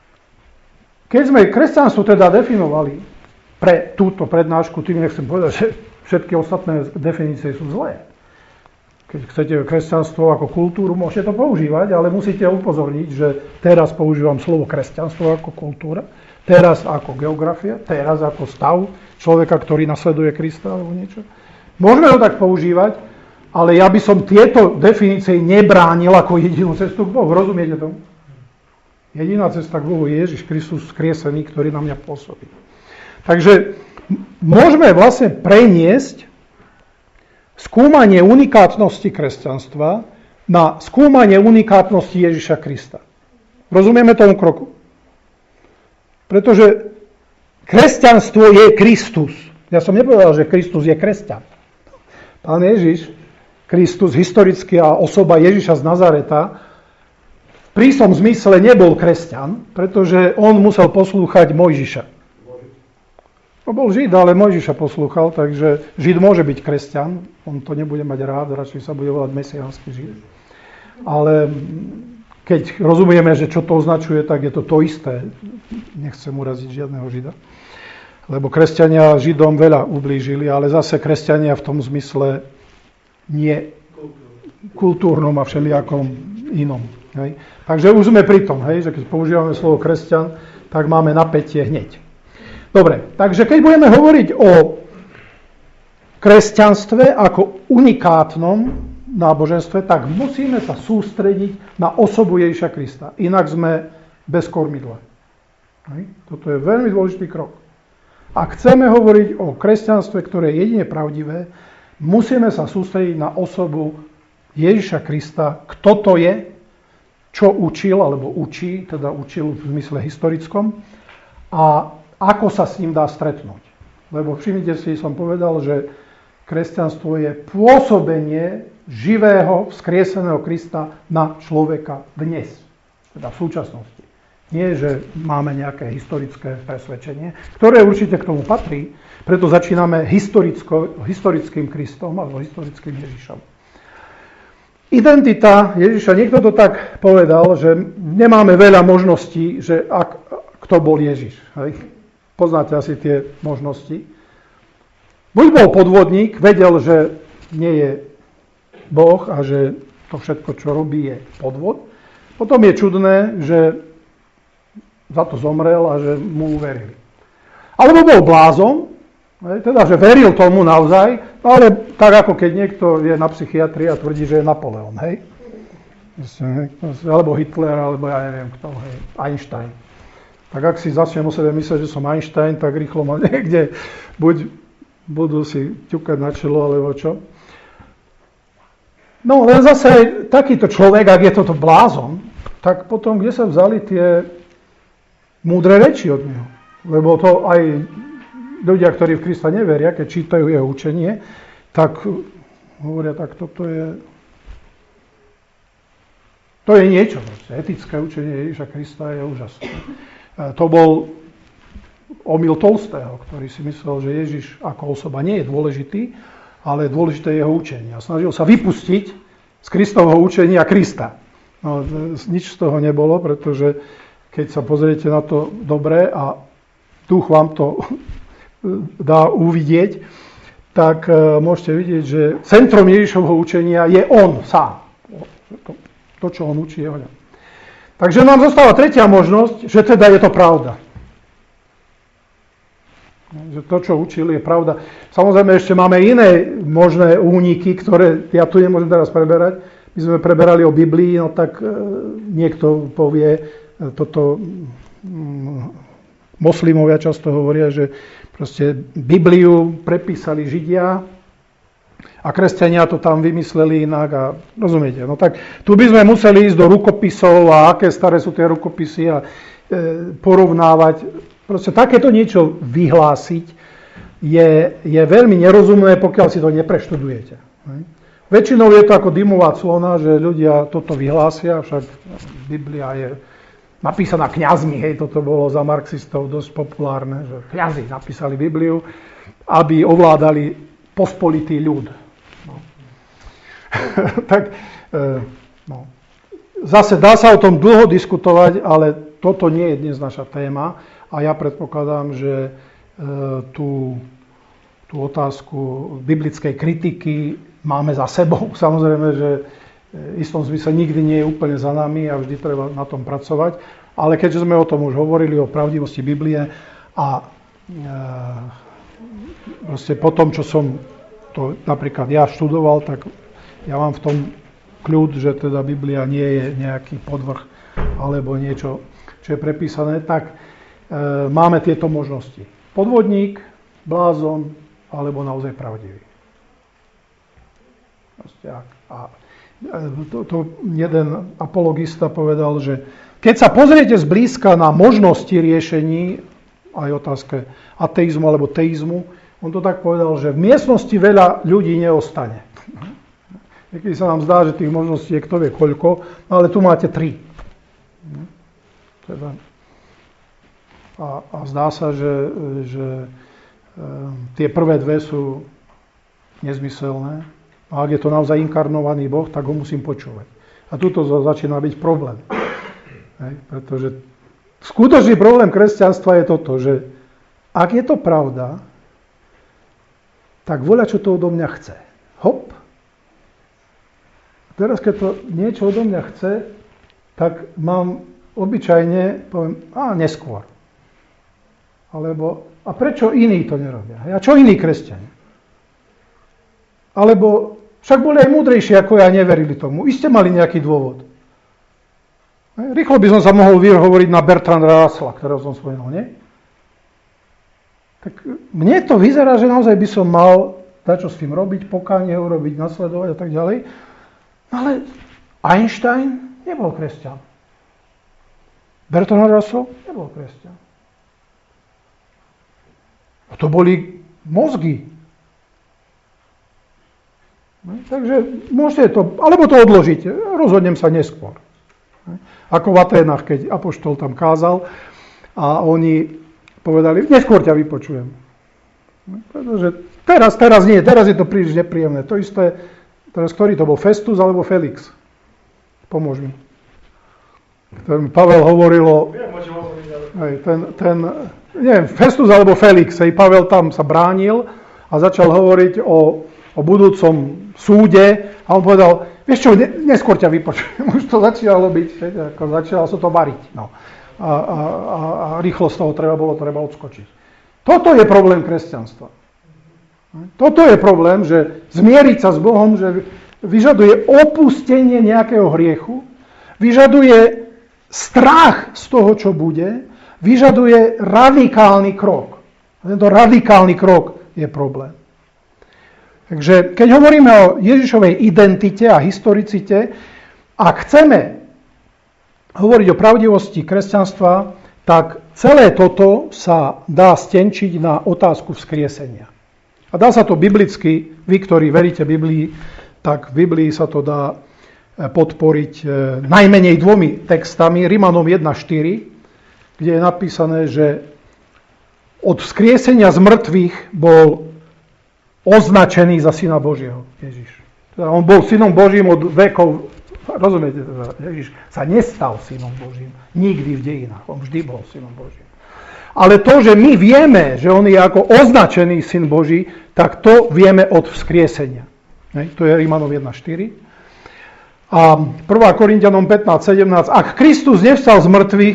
keď sme kresťanstvo teda definovali pre túto prednášku, tým nechcem povedať, že všetky ostatné definície sú zlé. Keď chcete kresťanstvo ako kultúru, môžete to používať, ale musíte upozorniť, že teraz používam slovo kresťanstvo ako kultúra, teraz ako geografia, teraz ako stav človeka, ktorý nasleduje Krista alebo niečo. Môžeme to tak používať, ale ja by som tieto definície nebránil ako jedinú cestu k Bohu. Rozumiete tomu? Jediná cesta k Bohu je Ježiš Kristus skriesený, ktorý na mňa pôsobí. Takže môžeme vlastne preniesť skúmanie unikátnosti kresťanstva na skúmanie unikátnosti Ježiša Krista. Rozumieme tomu kroku? Pretože kresťanstvo je Kristus. Ja som nepovedal, že Kristus je kresťan. Pán Ježiš, Kristus, historická osoba Ježiša z Nazareta, v prísnom zmysle nebol kresťan, pretože on musel poslúchať Mojžiša. On bol Žid, ale Mojžiša poslúchal, takže Žid môže byť kresťan. On to nebude mať rád, radšej sa bude volať mesiánsky Žid. Ale keď rozumieme, že čo to označuje, tak je to to isté. Nechcem uraziť žiadneho Žida. Lebo kresťania Židom veľa ublížili, ale zase kresťania v tom zmysle nie kultúrnom a všelijakom inom. Hej. Takže už sme pri tom, hej, že keď používame slovo kresťan, tak máme napätie hneď. Dobre, takže keď budeme hovoriť o kresťanstve ako unikátnom náboženstve, tak musíme sa sústrediť na osobu Ježiša Krista. Inak sme bez kormidla. Hej. Toto je veľmi dôležitý krok. Ak chceme hovoriť o kresťanstve, ktoré je jedine pravdivé, musíme sa sústrediť na osobu Ježiša Krista, kto to je, čo učil, alebo učí, teda učil v zmysle historickom, a ako sa s ním dá stretnúť. Lebo všimnite si, som povedal, že kresťanstvo je pôsobenie živého, vzkrieseného Krista na človeka dnes, teda v súčasnosti. Nie, že máme nejaké historické presvedčenie, ktoré určite k tomu patrí, preto začíname historickým Kristom alebo historickým Ježišom. Identita Ježiša, niekto to tak povedal, že nemáme veľa možností, že ak, kto bol Ježiš. Hej? Poznáte asi tie možnosti. Buď bol podvodník, vedel, že nie je Boh a že to všetko, čo robí, je podvod. Potom je čudné, že za to zomrel a že mu uverili. Alebo bol blázon, teda, že veril tomu naozaj, ale tak ako keď niekto je na psychiatrii a tvrdí, že je Napoleon, hej? Alebo Hitler, alebo ja neviem kto, hej, Einstein. Tak ak si začnem o sebe myslieť, že som Einstein, tak rýchlo ma niekde buď budú si ťukať na čelo, alebo čo. No, len zase takýto človek, ak je toto blázon, tak potom kde sa vzali tie múdre reči od neho? Lebo to aj ľudia, ktorí v Krista neveria, keď čítajú jeho učenie, tak hovoria, tak toto je to je niečo. Etické učenie Ježiša Krista je úžasné. To bol omyl Tolstého, ktorý si myslel, že Ježiš ako osoba nie je dôležitý, ale dôležité je jeho učenie. A snažil sa vypustiť z Kristovho učenia Krista. No, nič z toho nebolo, pretože keď sa pozriete na to dobre a duch vám to dá uvidieť, tak môžete vidieť, že centrom Ježišovho učenia je on sám. To, to čo on učí, je o ňom. Takže nám zostáva tretia možnosť, že teda je to pravda. Že to, čo učil, je pravda. Samozrejme, ešte máme iné možné úniky, ktoré ja tu nemôžem teraz preberať. My sme preberali o Biblii, no tak niekto povie, toto moslimovia často hovoria, že proste Bibliu prepísali Židia a kresťania to tam vymysleli inak a rozumiete. No tak tu by sme museli ísť do rukopisov a aké staré sú tie rukopisy a e, porovnávať. Proste takéto niečo vyhlásiť je, je veľmi nerozumné, pokiaľ si to nepreštudujete. Väčšinou je to ako dymová clona, že ľudia toto vyhlásia, však Biblia je napísaná kňazmi, hej, toto bolo za marxistov dosť populárne, že kňazi napísali Bibliu, aby ovládali pospolitý ľud. No. tak, no. Zase dá sa o tom dlho diskutovať, ale toto nie je dnes naša téma. A ja predpokladám, že e, tú, tú otázku biblickej kritiky máme za sebou. Samozrejme, že v istom zmysle nikdy nie je úplne za nami a vždy treba na tom pracovať. Ale keďže sme o tom už hovorili, o pravdivosti Biblie a e, proste po tom, čo som to napríklad ja študoval, tak ja mám v tom kľud, že teda Biblia nie je nejaký podvrh alebo niečo, čo je prepísané, tak máme tieto možnosti. Podvodník, blázon, alebo naozaj pravdivý. A to, to jeden apologista povedal, že keď sa pozriete zblízka na možnosti riešení, aj otázke ateizmu alebo teizmu, on to tak povedal, že v miestnosti veľa ľudí neostane. Niekedy sa nám zdá, že tých možností je kto vie koľko, no ale tu máte tri. Teda A, a zdá sa, že, že e, tie prvé dve sú nezmyselné. A ak je to naozaj inkarnovaný Boh, tak ho musím počúvať. A tuto začína byť problém. Hej, pretože skutočný problém kresťanstva je toto, že ak je to pravda, tak voľa, čo to odo mňa chce. Hop. Teraz, keď to niečo odo mňa chce, tak mám obyčajne, poviem, a neskôr. Alebo, a prečo iní to nerobia? A čo iní kresťania? Alebo, však boli aj múdrejší ako ja, neverili tomu. Iste mali nejaký dôvod. Rýchlo by som sa mohol vyhovoriť na Bertranda Russella, ktorého som spomenul, nie? Tak mne to vyzerá, že naozaj by som mal dačo s tým robiť, pokánie urobiť, nasledovať a tak ďalej. Ale Einstein nebol kresťan. Bertrand Russell nebol kresťan. A to boli mozgy. Takže môžete to, alebo to odložiť, rozhodnem sa neskôr. Ako v Aténach, keď apoštol tam kázal a oni povedali, neskôr ťa vypočujem. Pretože teraz, teraz nie, teraz je to príliš nepríjemné. To isté, teraz ktorý to bol, Festus alebo Felix? Pomôž mi. Pavel hovoril o... Hej, ten, ten, neviem, Festus alebo Felix, hej, Pavel tam sa bránil a začal hovoriť o, o budúcom súde a on povedal, vieš čo, neskôr ťa vypočujem. Už to začínalo byť, ako začínalo sa to variť. No. A, a, a, a rýchlo z toho treba bolo, treba odskočiť. Toto je problém kresťanstva. Toto je problém, že zmieriť sa s Bohom, že vyžaduje opustenie nejakého hriechu, vyžaduje strach z toho, čo bude, vyžaduje radikálny krok. A tento radikálny krok je problém. Takže keď hovoríme o Ježišovej identite a historicite, ak chceme hovoriť o pravdivosti kresťanstva, tak celé toto sa dá stenčiť na otázku vzkriesenia. A dá sa to biblicky, vy, ktorí veríte Biblii, tak v Biblii sa to dá podporiť najmenej dvomi textami. Rimanom jedna štyri, kde je napísané, že od vzkriesenia z mŕtvych bol označený za syna Božieho. Ježiš. Teda on bol synom Božím od vekov. Rozumiete? Ježiš sa nestal synom Božím. Nikdy v dejinách. On vždy bol synom Božím. Ale to, že my vieme, že on je ako označený syn Boží, tak to vieme od vzkriesenia. Hej, to je Rimanom jedna štyri. A prvá Korinťanom pätnásť sedemnásť. Ak Kristus nevstal z mŕtvych,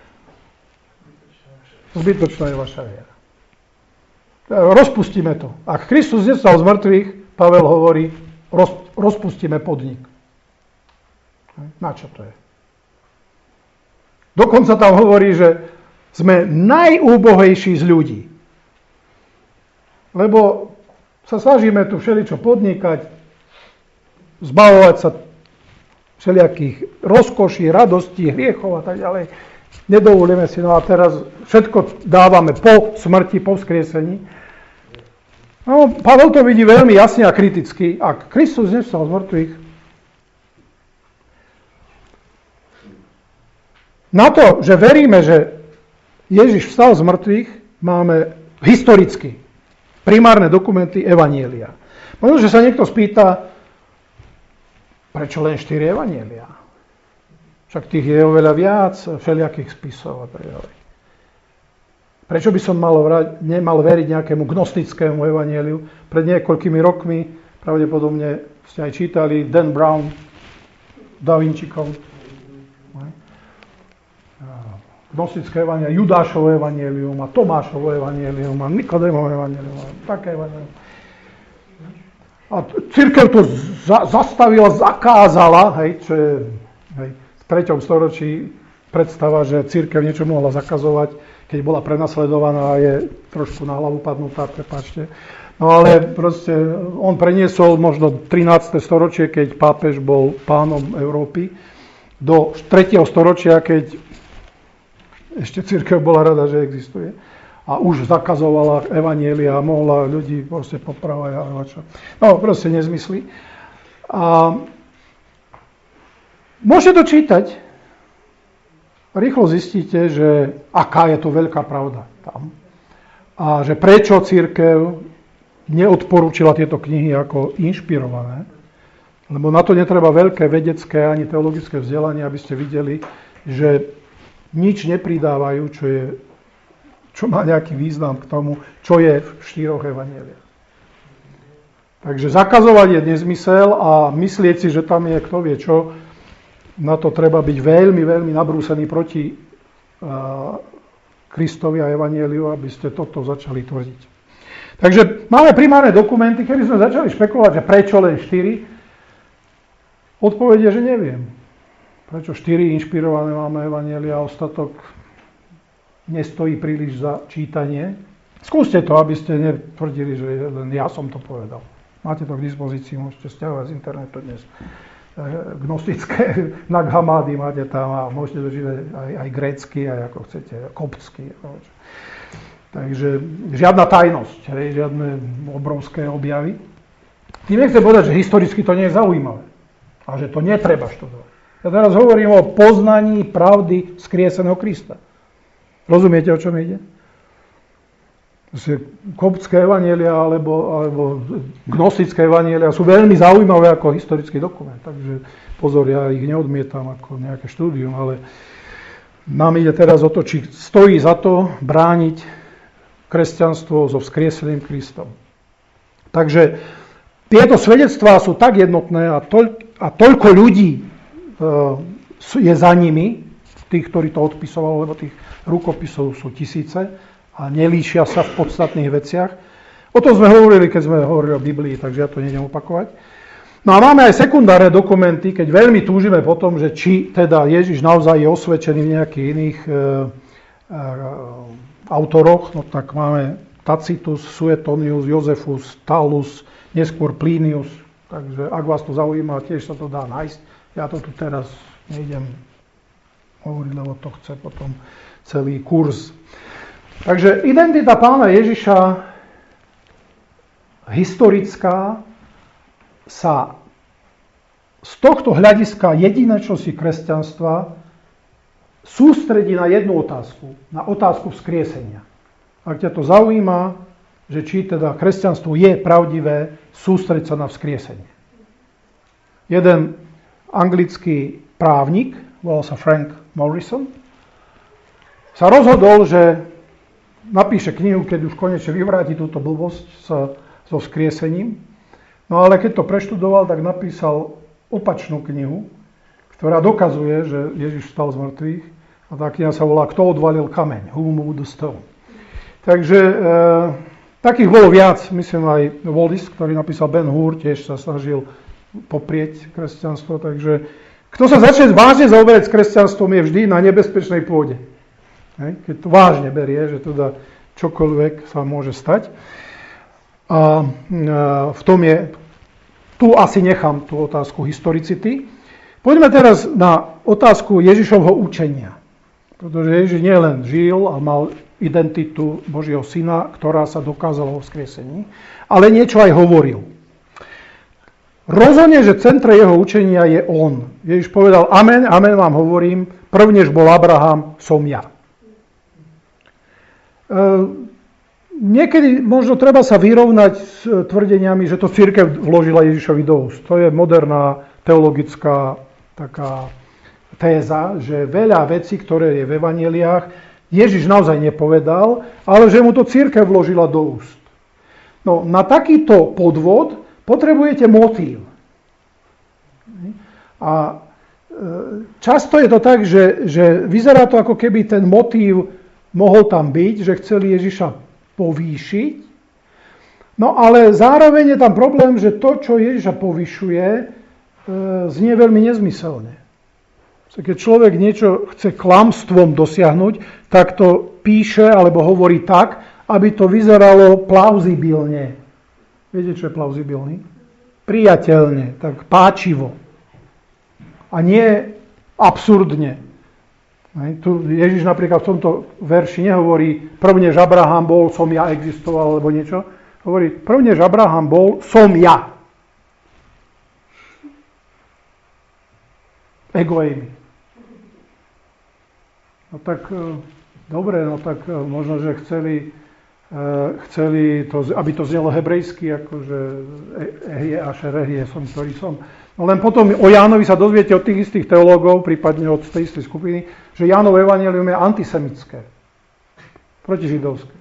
zbytočná je vaša viera. Rozpustíme to. Ak Kristus nevstal z mŕtvych, Pavel hovorí, roz, rozpustíme podnik. Na čo to je? Dokonca tam hovorí, že sme najúbohejší z ľudí. Lebo sa snažíme tu všeličo podnikať, zbavovať sa všelijakých rozkoší, radostí, hriechov a tak ďalej. Nedovolíme si, no a teraz všetko dávame po smrti, po vzkriesení. No, Pavel to vidí veľmi jasne a kriticky. Ak Kristus nevstal z mŕtvych, na to, že veríme, že Ježiš vstal z mŕtvych, máme historicky primárne dokumenty Evanjelia. Možno, že sa niekto spýta, prečo len štyri Evanjelia? Však tých je oveľa viac, všelijakých spisov a tak ďalej. Prečo by som mal, nemal veriť nejakému gnostickému evanjeliu? Pred niekoľkými rokmi, pravdepodobne ste aj čítali Dan Brown, Da Vinčíkov. Gnostické evanjelium, Judášovo evanjelium a Tomášovo evanjelium a Nikodémovo evanjelium a také evanjelium. A cirkev to za, zastavila, zakázala, hej, čo je hej, v treťom storočí predstava, že cirkev niečo mohla zakazovať, keď bola prenasledovaná a je trošku na hlavu padnutá, prepáčte. No ale proste on preniesol možno trináste storočie, keď pápež bol pánom Európy, do tretieho storočia, keď ešte cirkev bola rada, že existuje. A už zakazovala evanjelia a mohla ľudí proste popravať a čo. No, proste nezmysly. A môžete to čítať. Rýchlo zistíte, že aká je to veľká pravda tam. A že prečo cirkev neodporúčila tieto knihy ako inšpirované. Lebo na to netreba veľké vedecké ani teologické vzdelanie, aby ste videli, že nič nepridávajú, čo, je, čo má nejaký význam k tomu, čo je v štyroch evanjeliách. Takže zakazovať je nezmysel a myslieť si, že tam je kto vie čo, na to treba byť veľmi, veľmi nabrúsený proti uh, Kristovi a evanjeliu, aby ste toto začali tvrdiť. Takže máme primárne dokumenty, keby sme začali špekulovať, že prečo len štyri, odpoveď je, že neviem. Prečo štyri inšpirované máme evanjelia a ostatok nestojí príliš za čítanie. Skúste to, aby ste netvrdili, že len ja som to povedal. Máte to k dispozícii, môžete stiahovať z internetu dnes. Gnostické Nag Hammadi máte tam a môžete to čítať aj, aj grécky, aj ako chcete, koptsky. Takže žiadna tajnosť, hej, žiadne obrovské objavy. Tým nechcem povedať, že historicky to nie je zaujímavé. A že to netreba študovať. Ja teraz hovorím o poznaní pravdy skrieseného Krista. Rozumiete, o čom ide? Koptské evanjelia alebo, alebo gnostické evanjelia sú veľmi zaujímavé ako historický dokument. Takže pozor, ja ich neodmietam ako nejaké štúdium, ale nám ide teraz o to, či stojí za to brániť kresťanstvo so vzkrieseným Kristom. Takže tieto svedectvá sú tak jednotné a, toľ, a toľko ľudí e, je za nimi, tých, ktorí to odpisovali, lebo tých rukopisov sú tisíce a nelíšia sa v podstatných veciach. O tom sme hovorili, keď sme hovorili o Biblii, takže ja to nejdem opakovať. No a máme aj sekundárne dokumenty, keď veľmi túžime po tom, že či teda Ježiš naozaj je osvedčený v nejakých iných e, e, autoroch, no tak máme Tacitus, Suetonius, Josephus, Thallus, neskôr Plinius. Takže ak vás to zaujíma, tiež sa to dá nájsť. Ja to tu teraz nejdem hovoriť, lebo to chce potom celý kurz. Takže identita pána Ježiša historická sa z tohto hľadiska jedinečnosti kresťanstva sústredí na jednu otázku, na otázku vzkriesenia. Ak ťa to zaujíma, že či teda kresťanstvo je pravdivé, sústreď sa na vzkriesenie. Jeden anglický právnik, volal sa Frank Morrison, sa rozhodol, že napíše knihu, keď už konečne vyvráti túto blbosť so, so vzkriesením. No ale keď to preštudoval, tak napísal opačnú knihu, ktorá dokazuje, že Ježiš vstal z mŕtvych. A tá kniha sa volá Kto odvalil kameň? Who moved the stone? Takže e, takých bolo viac. Myslím aj Wallis, ktorý napísal Ben Hur, tiež sa snažil poprieť kresťanstvo. Takže kto sa začne vážne zaoberať s kresťanstvom, je vždy na nebezpečnej pôde. Hej? Keď to vážne berie, že teda čokoľvek sa môže stať. A v tom je, tu asi nechám tú otázku historicity. Poďme teraz na otázku Ježišovho učenia. Pretože Ježiš nielen žil a mal identitu Božieho syna, ktorá sa dokázala vo vzkriesení, ale niečo aj hovoril. Rozhodne, že centre jeho učenia je on. Ježiš povedal, amen, amen vám hovorím, prvnež bol Abraham, som ja. E- Niekedy možno treba sa vyrovnať s tvrdeniami, že to cirkev vložila Ježišovi do úst. To je moderná teologická taká téza, že veľa vecí, ktoré je v evanjeliách, Ježiš naozaj nepovedal, ale že mu to cirkev vložila do úst. No, na takýto podvod potrebujete motív. A často je to tak, že, že vyzerá to, ako keby ten motív mohol tam byť, že chceli Ježiša povýšiť. No ale zároveň je tam problém, že to, čo Ježiša povyšuje, e, znie veľmi nezmyselne. Keď človek niečo chce klamstvom dosiahnuť, tak to píše alebo hovorí tak, aby to vyzeralo plauzibilne. Viete, čo je plauzibilný? Priateľne, tak páčivo. A nie absurdne. Tu Ježiš napríklad v tomto verši nehovorí prvnež Abraham bol, som ja existoval, alebo niečo. Hovorí, prvnež Abraham bol, som ja. Ego eimi. No tak, dobre, no tak možno, že chceli, chceli to, aby to znelo hebrejsky, akože ehie, ašer, ehie, som, ktorý som. No len potom o Jánovi sa dozviete od tých istých teológov, prípadne od tej istej skupiny, že Jánovo evanjelium je antisemické, protižidovské.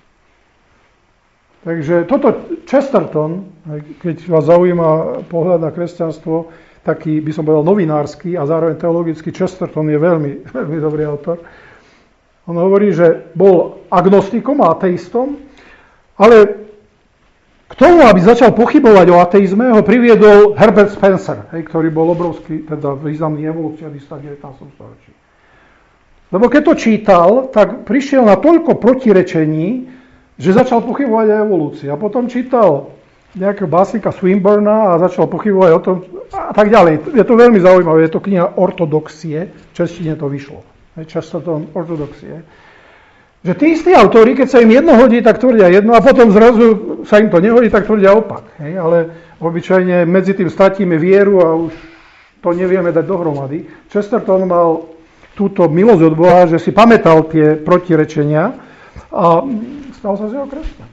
Takže toto Chesterton, keď vás zaujíma pohľad na kresťanstvo, taký by som povedal novinársky a zároveň teologický, Chesterton je veľmi, veľmi dobrý autor. On hovorí, že bol agnostikom a ateistom, ale k tomu, aby začal pochybovať o ateizme, ho priviedol Herbert Spencer, hej, ktorý bol obrovský, teda významný evolucionista v devätnástom storočí. Lebo keď to čítal, tak prišiel na toľko protirečení, že začal pochybovať aj o evolúcii. A potom čítal nejakého básnika Swinburna a začal pochybovať o tom a tak ďalej. Je to veľmi zaujímavé, je to kniha Ortodoxie, v češtine to vyšlo. Často to Ortodoxie. Že tí istí autori, keď sa im jedno hodí, tak tvrdia jedno a potom zrazu sa im to nehodí, tak tvrdia opak. Hej? Ale Obyčajne medzi tým stratíme vieru a už to nevieme dať dohromady. Chesterton mal túto milosť od Boha, že si pamätal tie protirečenia a stal sa z jeho kresťan.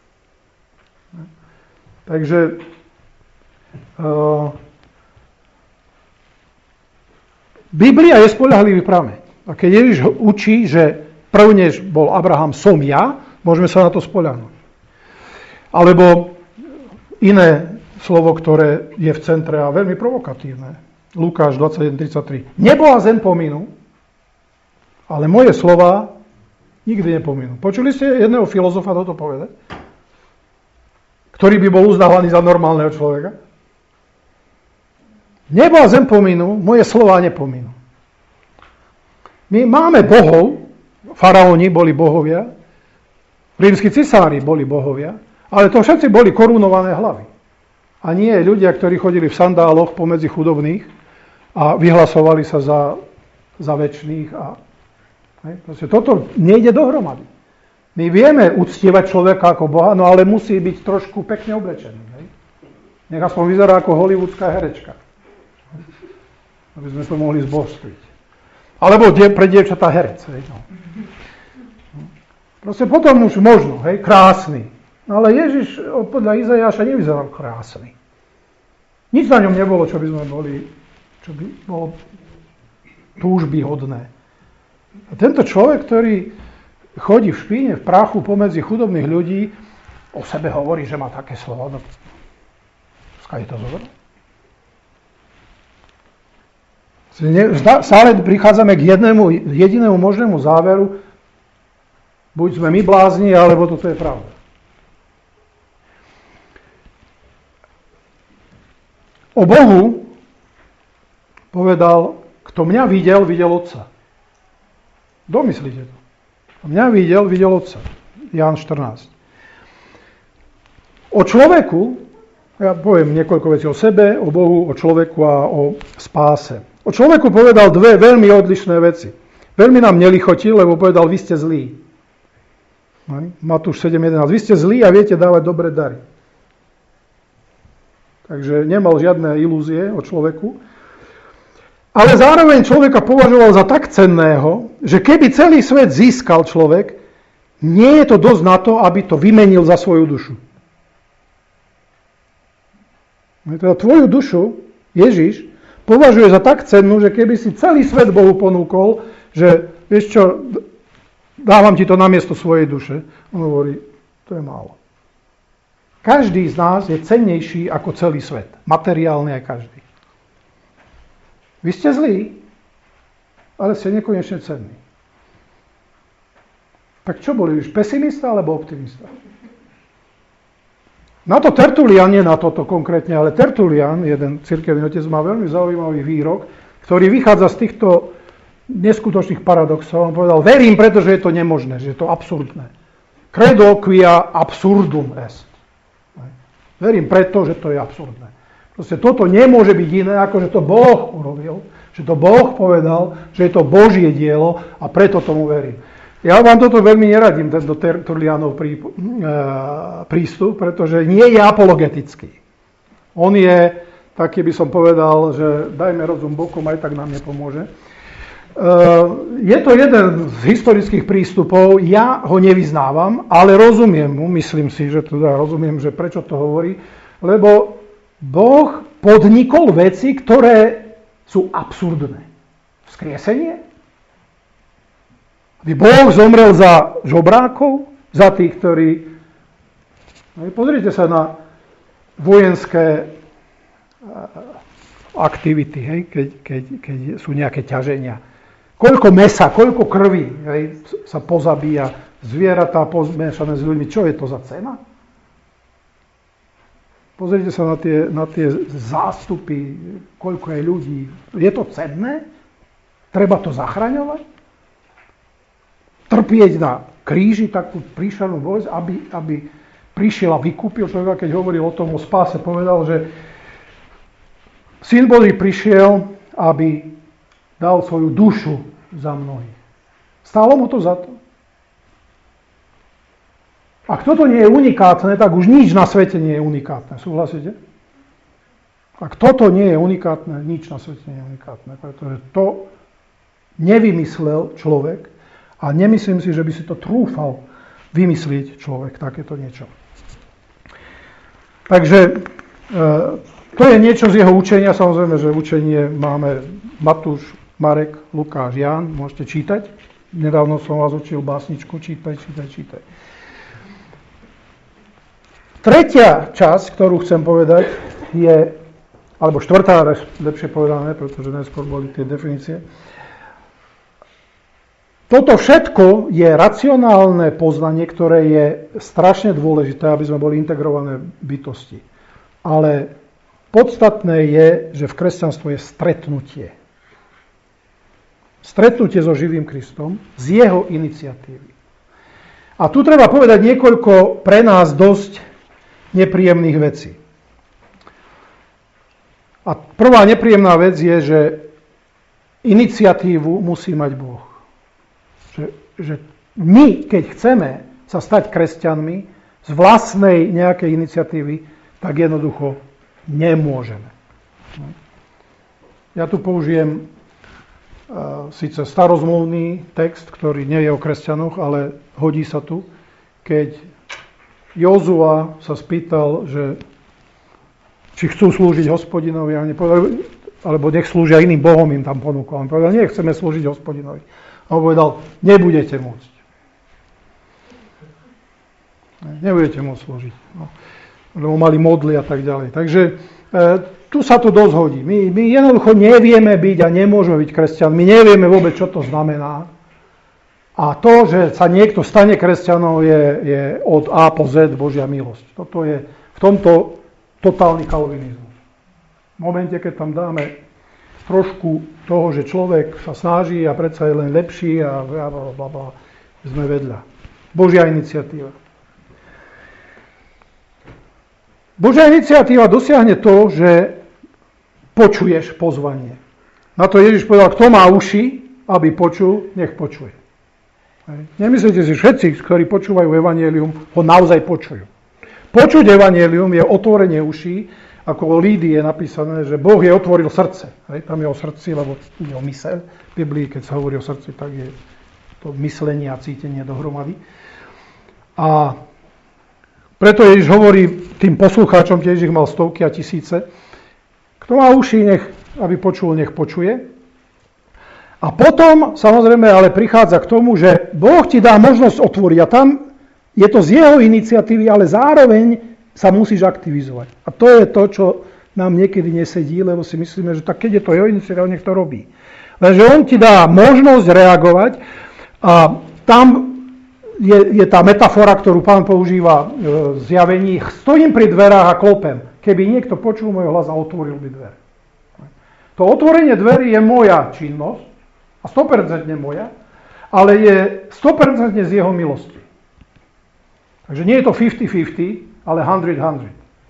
Takže uh, Biblia je spoľahlivý prameň. A keď Ježiš učí, že prvnež bol Abraham, som ja, môžeme sa na to spoľahnúť. Alebo iné slovo, ktoré je v centre a veľmi provokatívne. Lukáš dvadsaťjeden tridsaťtri. Nebo a zem pominú, ale moje slova nikdy nepominú. Počuli ste jedného filozofa toto povedať? Ktorý by bol uznávaný za normálneho človeka? Nebo a zem pominú, moje slova nepominú. My máme bohov, faraóni boli bohovia, rímski cisári boli bohovia, ale to všetci boli korunované hlavy. A nie ľudia, ktorí chodili v sandáloch pomedzi chudobných a vyhlasovali sa za, za večných. A, hej, toto nejde dohromady. My vieme uctievať človeka ako Boha, no ale musí byť trošku pekne oblečený. Hej. Nech aspoň vyzerá ako hollywoodská herečka. Aby sme to mohli zbožstviť. Alebo die, pre dievčatá herec. Hej, no. Proste potom už možno, hej, krásny. Ale Ježiš podľa Izajáša nevyzeral krásny. Nič na ňom nebolo, čo by sme boli, čo by bolo túžbyhodné. A tento človek, ktorý chodí v špíne, v prachu pomedzi chudobných ľudí, o sebe hovorí, že má také slovo. No, skade to zoberá? Stále prichádzame k jednému, jedinému možnému záveru, buď sme my blázni, alebo toto je pravda. O Bohu povedal, kto mňa videl, videl Otca. Domyslite to. Kto mňa videl, videl Otca. Ján štrnásť. O človeku, ja poviem niekoľko vecí o sebe, o Bohu, o človeku a o spáse. O človeku povedal dve veľmi odlišné veci. Veľmi nám nelichotil, lebo povedal, vy ste zlí. Matúš sedem jedenásť. Vy ste zlí a viete dávať dobré dary. Takže nemal žiadne ilúzie o človeku. Ale zároveň človeka považoval za tak cenného, že keby celý svet získal človek, nie je to dosť na to, aby to vymenil za svoju dušu. Teda tvoju dušu Ježiš považuje za tak cennú, že keby si celý svet Bohu ponúkol, že vieš čo, dávam ti to namiesto svojej duše, on hovorí, to je málo. Každý z nás je cennejší ako celý svet. Materiálny aj každý. Vy ste zlí, ale ste nekonečne cenní. Tak čo boli už, pesimista alebo optimista? Na to Tertulian, nie na toto konkrétne, ale Tertulian, jeden cirkevný otec, má veľmi zaujímavý výrok, ktorý vychádza z týchto neskutočných paradoxov. On povedal, verím, pretože je to nemožné, že je to absurdné. Credo quia absurdum est. Verím preto, že to je absurdné. Proste toto nemôže byť iné, ako že to Boh urobil, že to Boh povedal, že je to Božie dielo a preto tomu verím. Ja vám toto veľmi neradím, tento Tertulianov prí, e, prístup, pretože nie je apologetický. On je, taký by som povedal, že dajme rozum bokom, aj tak nám nepomôže. E, je to jeden z historických prístupov, ja ho nevyznávam, ale rozumiem mu, myslím si, že teda rozumiem, že prečo to hovorí, lebo Boh podnikol veci, ktoré sú absurdné. Vzkriesenie? Aby Boh zomrel za žobrákov, za tých, ktorí... Pozrite sa na vojenské aktivity, hej, keď, keď, keď sú nejaké ťaženia. Koľko mesa, koľko krvi, hej, sa pozabíja, zvieratá pozmiešané s ľuďmi. Čo je to za cena? Pozrite sa na tie, na tie zástupy, koľko je ľudí. Je to cenné? Treba to zachraňovať? Trpieť na kríži takú príšernú bolesť, aby, aby prišiel a vykúpil človeka, keď hovoril o tom o spáse, povedal, že Syn Boží prišiel, aby dal svoju dušu za mnohých. Stálo mu to za to? Ak toto nie je unikátne, tak už nič na svete nie je unikátne. Súhlasíte? Ak toto nie je unikátne, nič na svete nie je unikátne, pretože to nevymyslel človek a nemyslím si, že by si to trúfal vymyslieť človek, takéto niečo. Takže e, to je niečo z jeho učenia, samozrejme, že učenie máme Matúš, Marek, Lukáš, Ján, môžete čítať. Nedávno som vás učil básničku, čítaj, čítaj, čítaj. Tretia časť, ktorú chcem povedať, je, alebo štvrtá, lepšie povedané, pretože neskôr boli tie definície. Toto všetko je racionálne poznanie, ktoré je strašne dôležité, aby sme boli integrované bytosti. Ale podstatné je, že v kresťanstve je stretnutie. Stretnutie so živým Kristom, z jeho iniciatívy. A tu treba povedať niekoľko pre nás dosť nepríjemných vecí. A prvá nepríjemná vec je, že iniciatívu musí mať Boh. Že, že my, keď chceme sa stať kresťanmi z vlastnej nejakej iniciatívy, tak jednoducho nemôžeme. Ja tu použijem uh, síce starozmluvný text, ktorý nie je o kresťanoch, ale hodí sa tu, keď Jozua sa spýtal, že či chcú slúžiť Hospodinovi, a nepovedal, alebo nech slúžia iným bohom, im tam ponúkol. On povedal, nie, chceme slúžiť Hospodinovi. A on povedal, nebudete môcť. Nebudete môcť slúžiť. No. Lebo mali modly a tak ďalej. Takže e, tu sa to dosť hodí. My, my jednoducho nevieme byť a nemôžeme byť kresťan. My nevieme vôbec, čo to znamená. A to, že sa niekto stane kresťanom, je, je od A po Z Božia milosť. Toto je v tomto totálny kalvinizmus. V momente, keď tam dáme trošku toho, že človek sa snaží a predsa je len lepší a bla, bla, bla, sme vedľa. Božia iniciatíva. Božia iniciatíva dosiahne to, že počuješ pozvanie. Na to Ježiš povedal, kto má uši, aby počul, nech počuje. Nemyslíte si, všetci, ktorí počúvajú evanjelium, ho naozaj počujú. Počuť evanjelium je otvorenie uší, ako o Lídii je napísané, že Boh jej otvoril srdce. Hej, tam je o srdci, lebo je o myseľ. V Biblii, keď sa hovorí o srdci, tak je to myslenie a cítenie dohromady. A preto Ježiš hovorí tým poslucháčom, keď ich mal stovky a tisíce, kto má uši, nech, aby počul, nech počuje. A potom, samozrejme, ale prichádza k tomu, že Boh ti dá možnosť otvoriť. A tam je to z jeho iniciatívy, ale zároveň sa musíš aktivizovať. A to je to, čo nám niekedy nesedí, lebo si myslíme, že tak keď je to jeho iniciatíva, nech to robí. Lenže on ti dá možnosť reagovať a tam je, je tá metafora, ktorú Pán používa v zjavení. Stojím pri dverách a klopem. Keby niekto počul môj hlas a otvoril by dvere. To otvorenie dverí je moja činnosť a sto percent moja, ale je sto percent z jeho milosti. Takže nie je to päťdesiat päťdesiat, ale sto sto.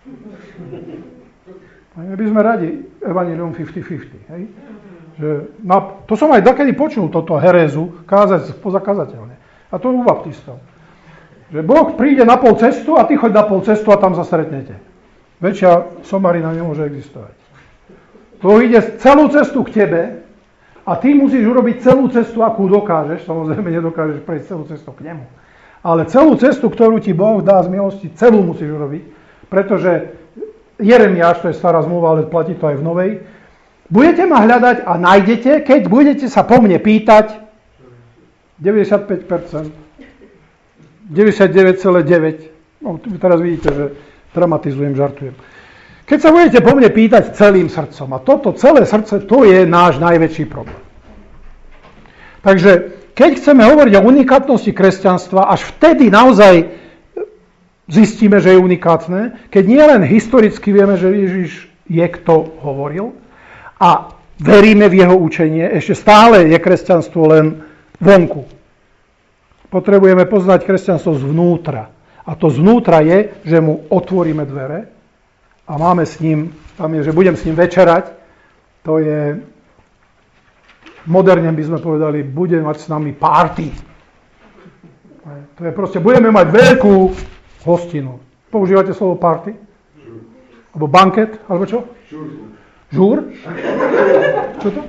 My by sme radi evanjelium päťdesiat päťdesiat. Hej? Že na, to som aj dakedy počul, toto herézu, kázať pozakazateľne. A to u baptistov. Že Boh príde na pol cestu a ty choď na pol cestu a tam sa stretnete. Väčšia somarina nemôže existovať. To ide celú cestu k tebe a ty musíš urobiť celú cestu, akú dokážeš. Samozrejme, nedokážeš prejsť celú cestu k nemu. Ale celú cestu, ktorú ti Boh dá z milosti, celú musíš urobiť, pretože Jeremiáš, to je stará zmluva, ale platí to aj v novej, budete ma hľadať a nájdete, keď budete sa po mne pýtať deväťdesiatpäť percent, deväťdesiatdeväť celá deväť percent, no teraz vidíte, že dramatizujem, žartujem. Keď sa budete po mne pýtať celým srdcom, a toto celé srdce, to je náš najväčší problém. Takže keď chceme hovoriť o unikátnosti kresťanstva, až vtedy naozaj zistíme, že je unikátne, keď nie len historicky vieme, že Ježiš je, kto hovoril, a veríme v jeho učenie, ešte stále je kresťanstvo len vonku. Potrebujeme poznať kresťanstvo zvnútra. A to zvnútra je, že mu otvoríme dvere a máme s ním, tam je, že budem s ním večerať, to je... Moderne by sme povedali, bude mať s nami party. To je proste, budeme mať veľkú hostinu. Používate slovo party? Alebo banket? Alebo čo? Žúr? Čo to?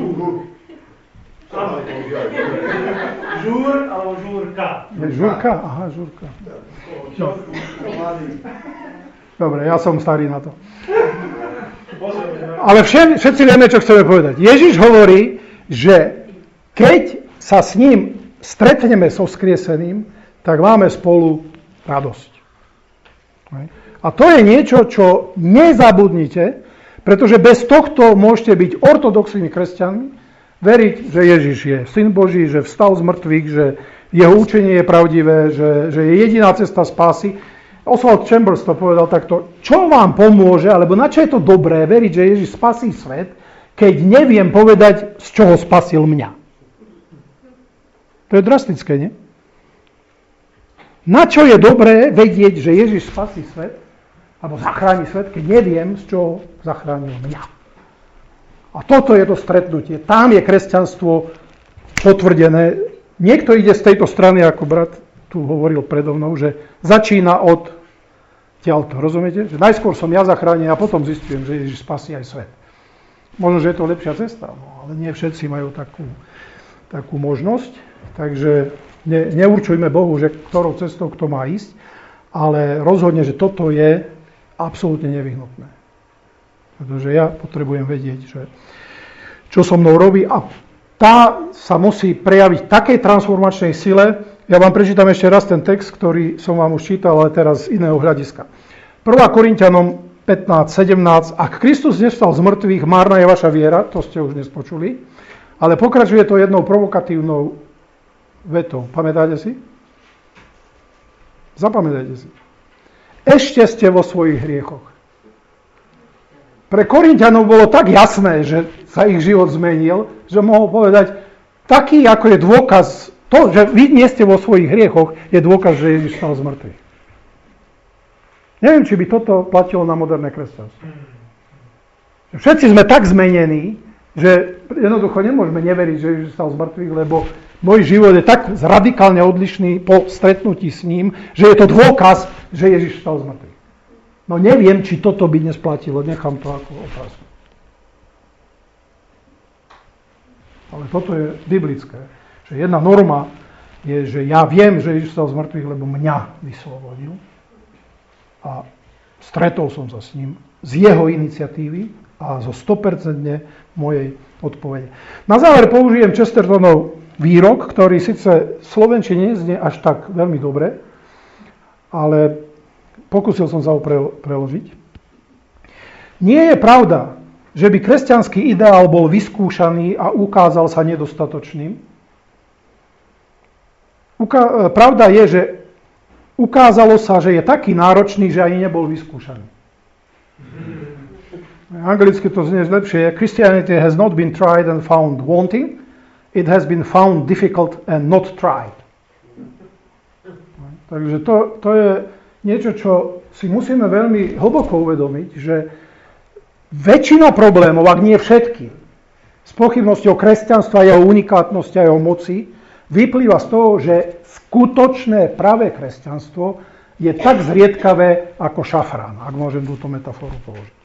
Žúr alebo žúrka. Je žúrka? Aha, žúrka. No. Dobre, ja som starý na to. Ale všet, všetci vieme, čo chceme povedať. Ježiš hovorí, že keď sa s ním stretneme so vzkrieseným, tak máme spolu radosť. A to je niečo, čo nezabudnite, pretože bez tohto môžete byť ortodoxnými kresťanmi, veriť, že Ježiš je Syn Boží, že vstal z mŕtvych, že jeho učenie je pravdivé, že, že je jediná cesta spásy. Oswald Chambers to povedal takto, čo vám pomôže, alebo na čo je to dobré veriť, že Ježiš spasí svet, keď neviem povedať, z čoho spasil mňa. To je drastické, nie? Na čo je dobré vedieť, že Ježiš spasí svet, alebo zachráni svet, keď neviem, z čoho zachránil mňa. A toto je to stretnutie. Tam je kresťanstvo potvrdené. Niekto ide z tejto strany, ako brat tu hovoril predo mnou, že začína od tiaľto. Rozumiete? Že najskôr som ja zachránený a potom zistujem, že Ježiš spasí aj svet. Možno, že je to lepšia cesta, no, ale nie všetci majú takú, takú možnosť. Takže ne, neurčujme Bohu, že ktorou cestou kto má ísť, ale rozhodne, že toto je absolútne nevyhnutné. Pretože ja potrebujem vedieť, že čo so mnou robí a tá sa musí prejaviť v takej transformačnej sile. Ja vám prečítam ešte raz ten text, ktorý som vám už čítal, ale teraz z iného hľadiska. prvá Korinťanom pätnásť sedemnásť. Ak Kristus nevstal z mŕtvych, márna je vaša viera, to ste už dnes počuli, ale pokračuje to jednou provokatívnou vetou. Pamätáte si? Zapamätajte si. Ešte ste vo svojich hriechoch. Pre Korinťanov bolo tak jasné, že sa ich život zmenil, že mohol povedať, taký ako je dôkaz, to, že vy nie ste vo svojich hriechoch, je dôkaz, že Ježiš stal z mŕtvych. Neviem, či by toto platilo na moderné kresťanstvo. Všetci sme tak zmenení, že jednoducho nemôžeme neveriť, že Ježiš stal z mŕtvych, lebo môj život je tak radikálne odlišný po stretnutí s ním, že je to dôkaz, že Ježiš stal z mŕtvych. No neviem, či toto by dnes platilo, nechám to ako otázku. Ale toto je biblické. Že jedna norma je, že ja viem, že Ježiš stal z mŕtvych, lebo mňa vyslobodil. A stretol som sa s ním z jeho iniciatívy a zo sto percent mojej odpovede. Na záver použijem Chestertonov výrok, ktorý síce v slovenčine neznie až tak veľmi dobre, ale pokúsil som sa ho preložiť. Nie je pravda, že by kresťanský ideál bol vyskúšaný a ukázal sa nedostatočným. Uka- pravda je, že ukázalo sa, že je taký náročný, že ani nebol vyskúšaný. Anglicky to znie lepšie. Christianity has not been tried and found wanting. It has been found difficult and not tried. Takže to, to je niečo, čo si musíme veľmi hlboko uvedomiť, že väčšina problémov, ak nie všetky, s pochybnosťou kresťanstva, jeho unikátnosti a jeho moci, vyplýva z toho, že skutočné pravé kresťanstvo je tak zriedkavé ako šafrán, ak môžem túto metaforu použiť.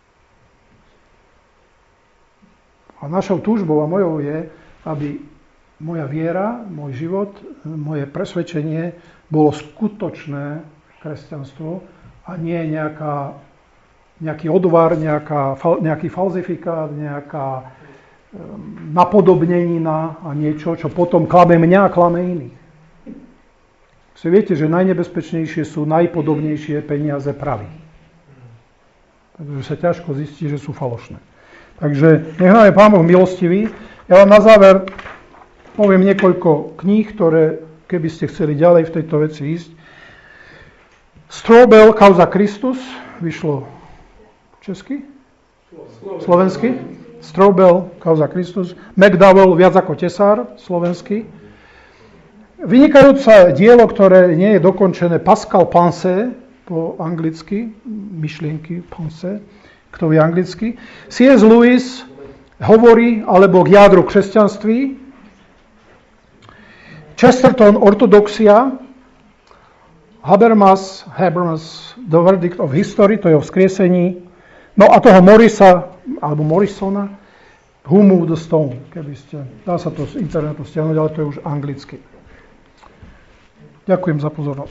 A našou túžbou a mojou je, aby moja viera, môj život, moje presvedčenie bolo skutočné kresťanstvo a nie nejaká, nejaký odvar, nejaká, nejaký falzifikát, nejaká um, napodobnenina a niečo, čo potom klame mňa a klame iných. Si viete, že najnebezpečnejšie sú najpodobnejšie peniaze pravy. Takže sa ťažko zistí, že sú falošné. Takže nech nám je Pán Boh milostivý. Ja vám na záver poviem niekoľko kníh, ktoré, keby ste chceli ďalej v tejto veci ísť. Strobel, Kauza Kristus, vyšlo česky? Slovensky. Strobel, Kauza Kristus. McDowell, Viac ako tesár, slovensky. Vynikajúce dielo, ktoré nie je dokončené, Pascal Pensée, po anglicky, myšlienky Pensée, kto vie anglicky. C S. Lewis, Hovory, alebo k jádru kresťanství. Chesterton, Ortodoxia. Habermas, Habermas, The Verdict of History, to je o vzkriesení. No a toho Morrisa, alebo Morrisona, Who Moved the Stone, keby ste, dá sa to z internetu stiahnuť, ale to je už anglicky. Ďakujem za pozornosť.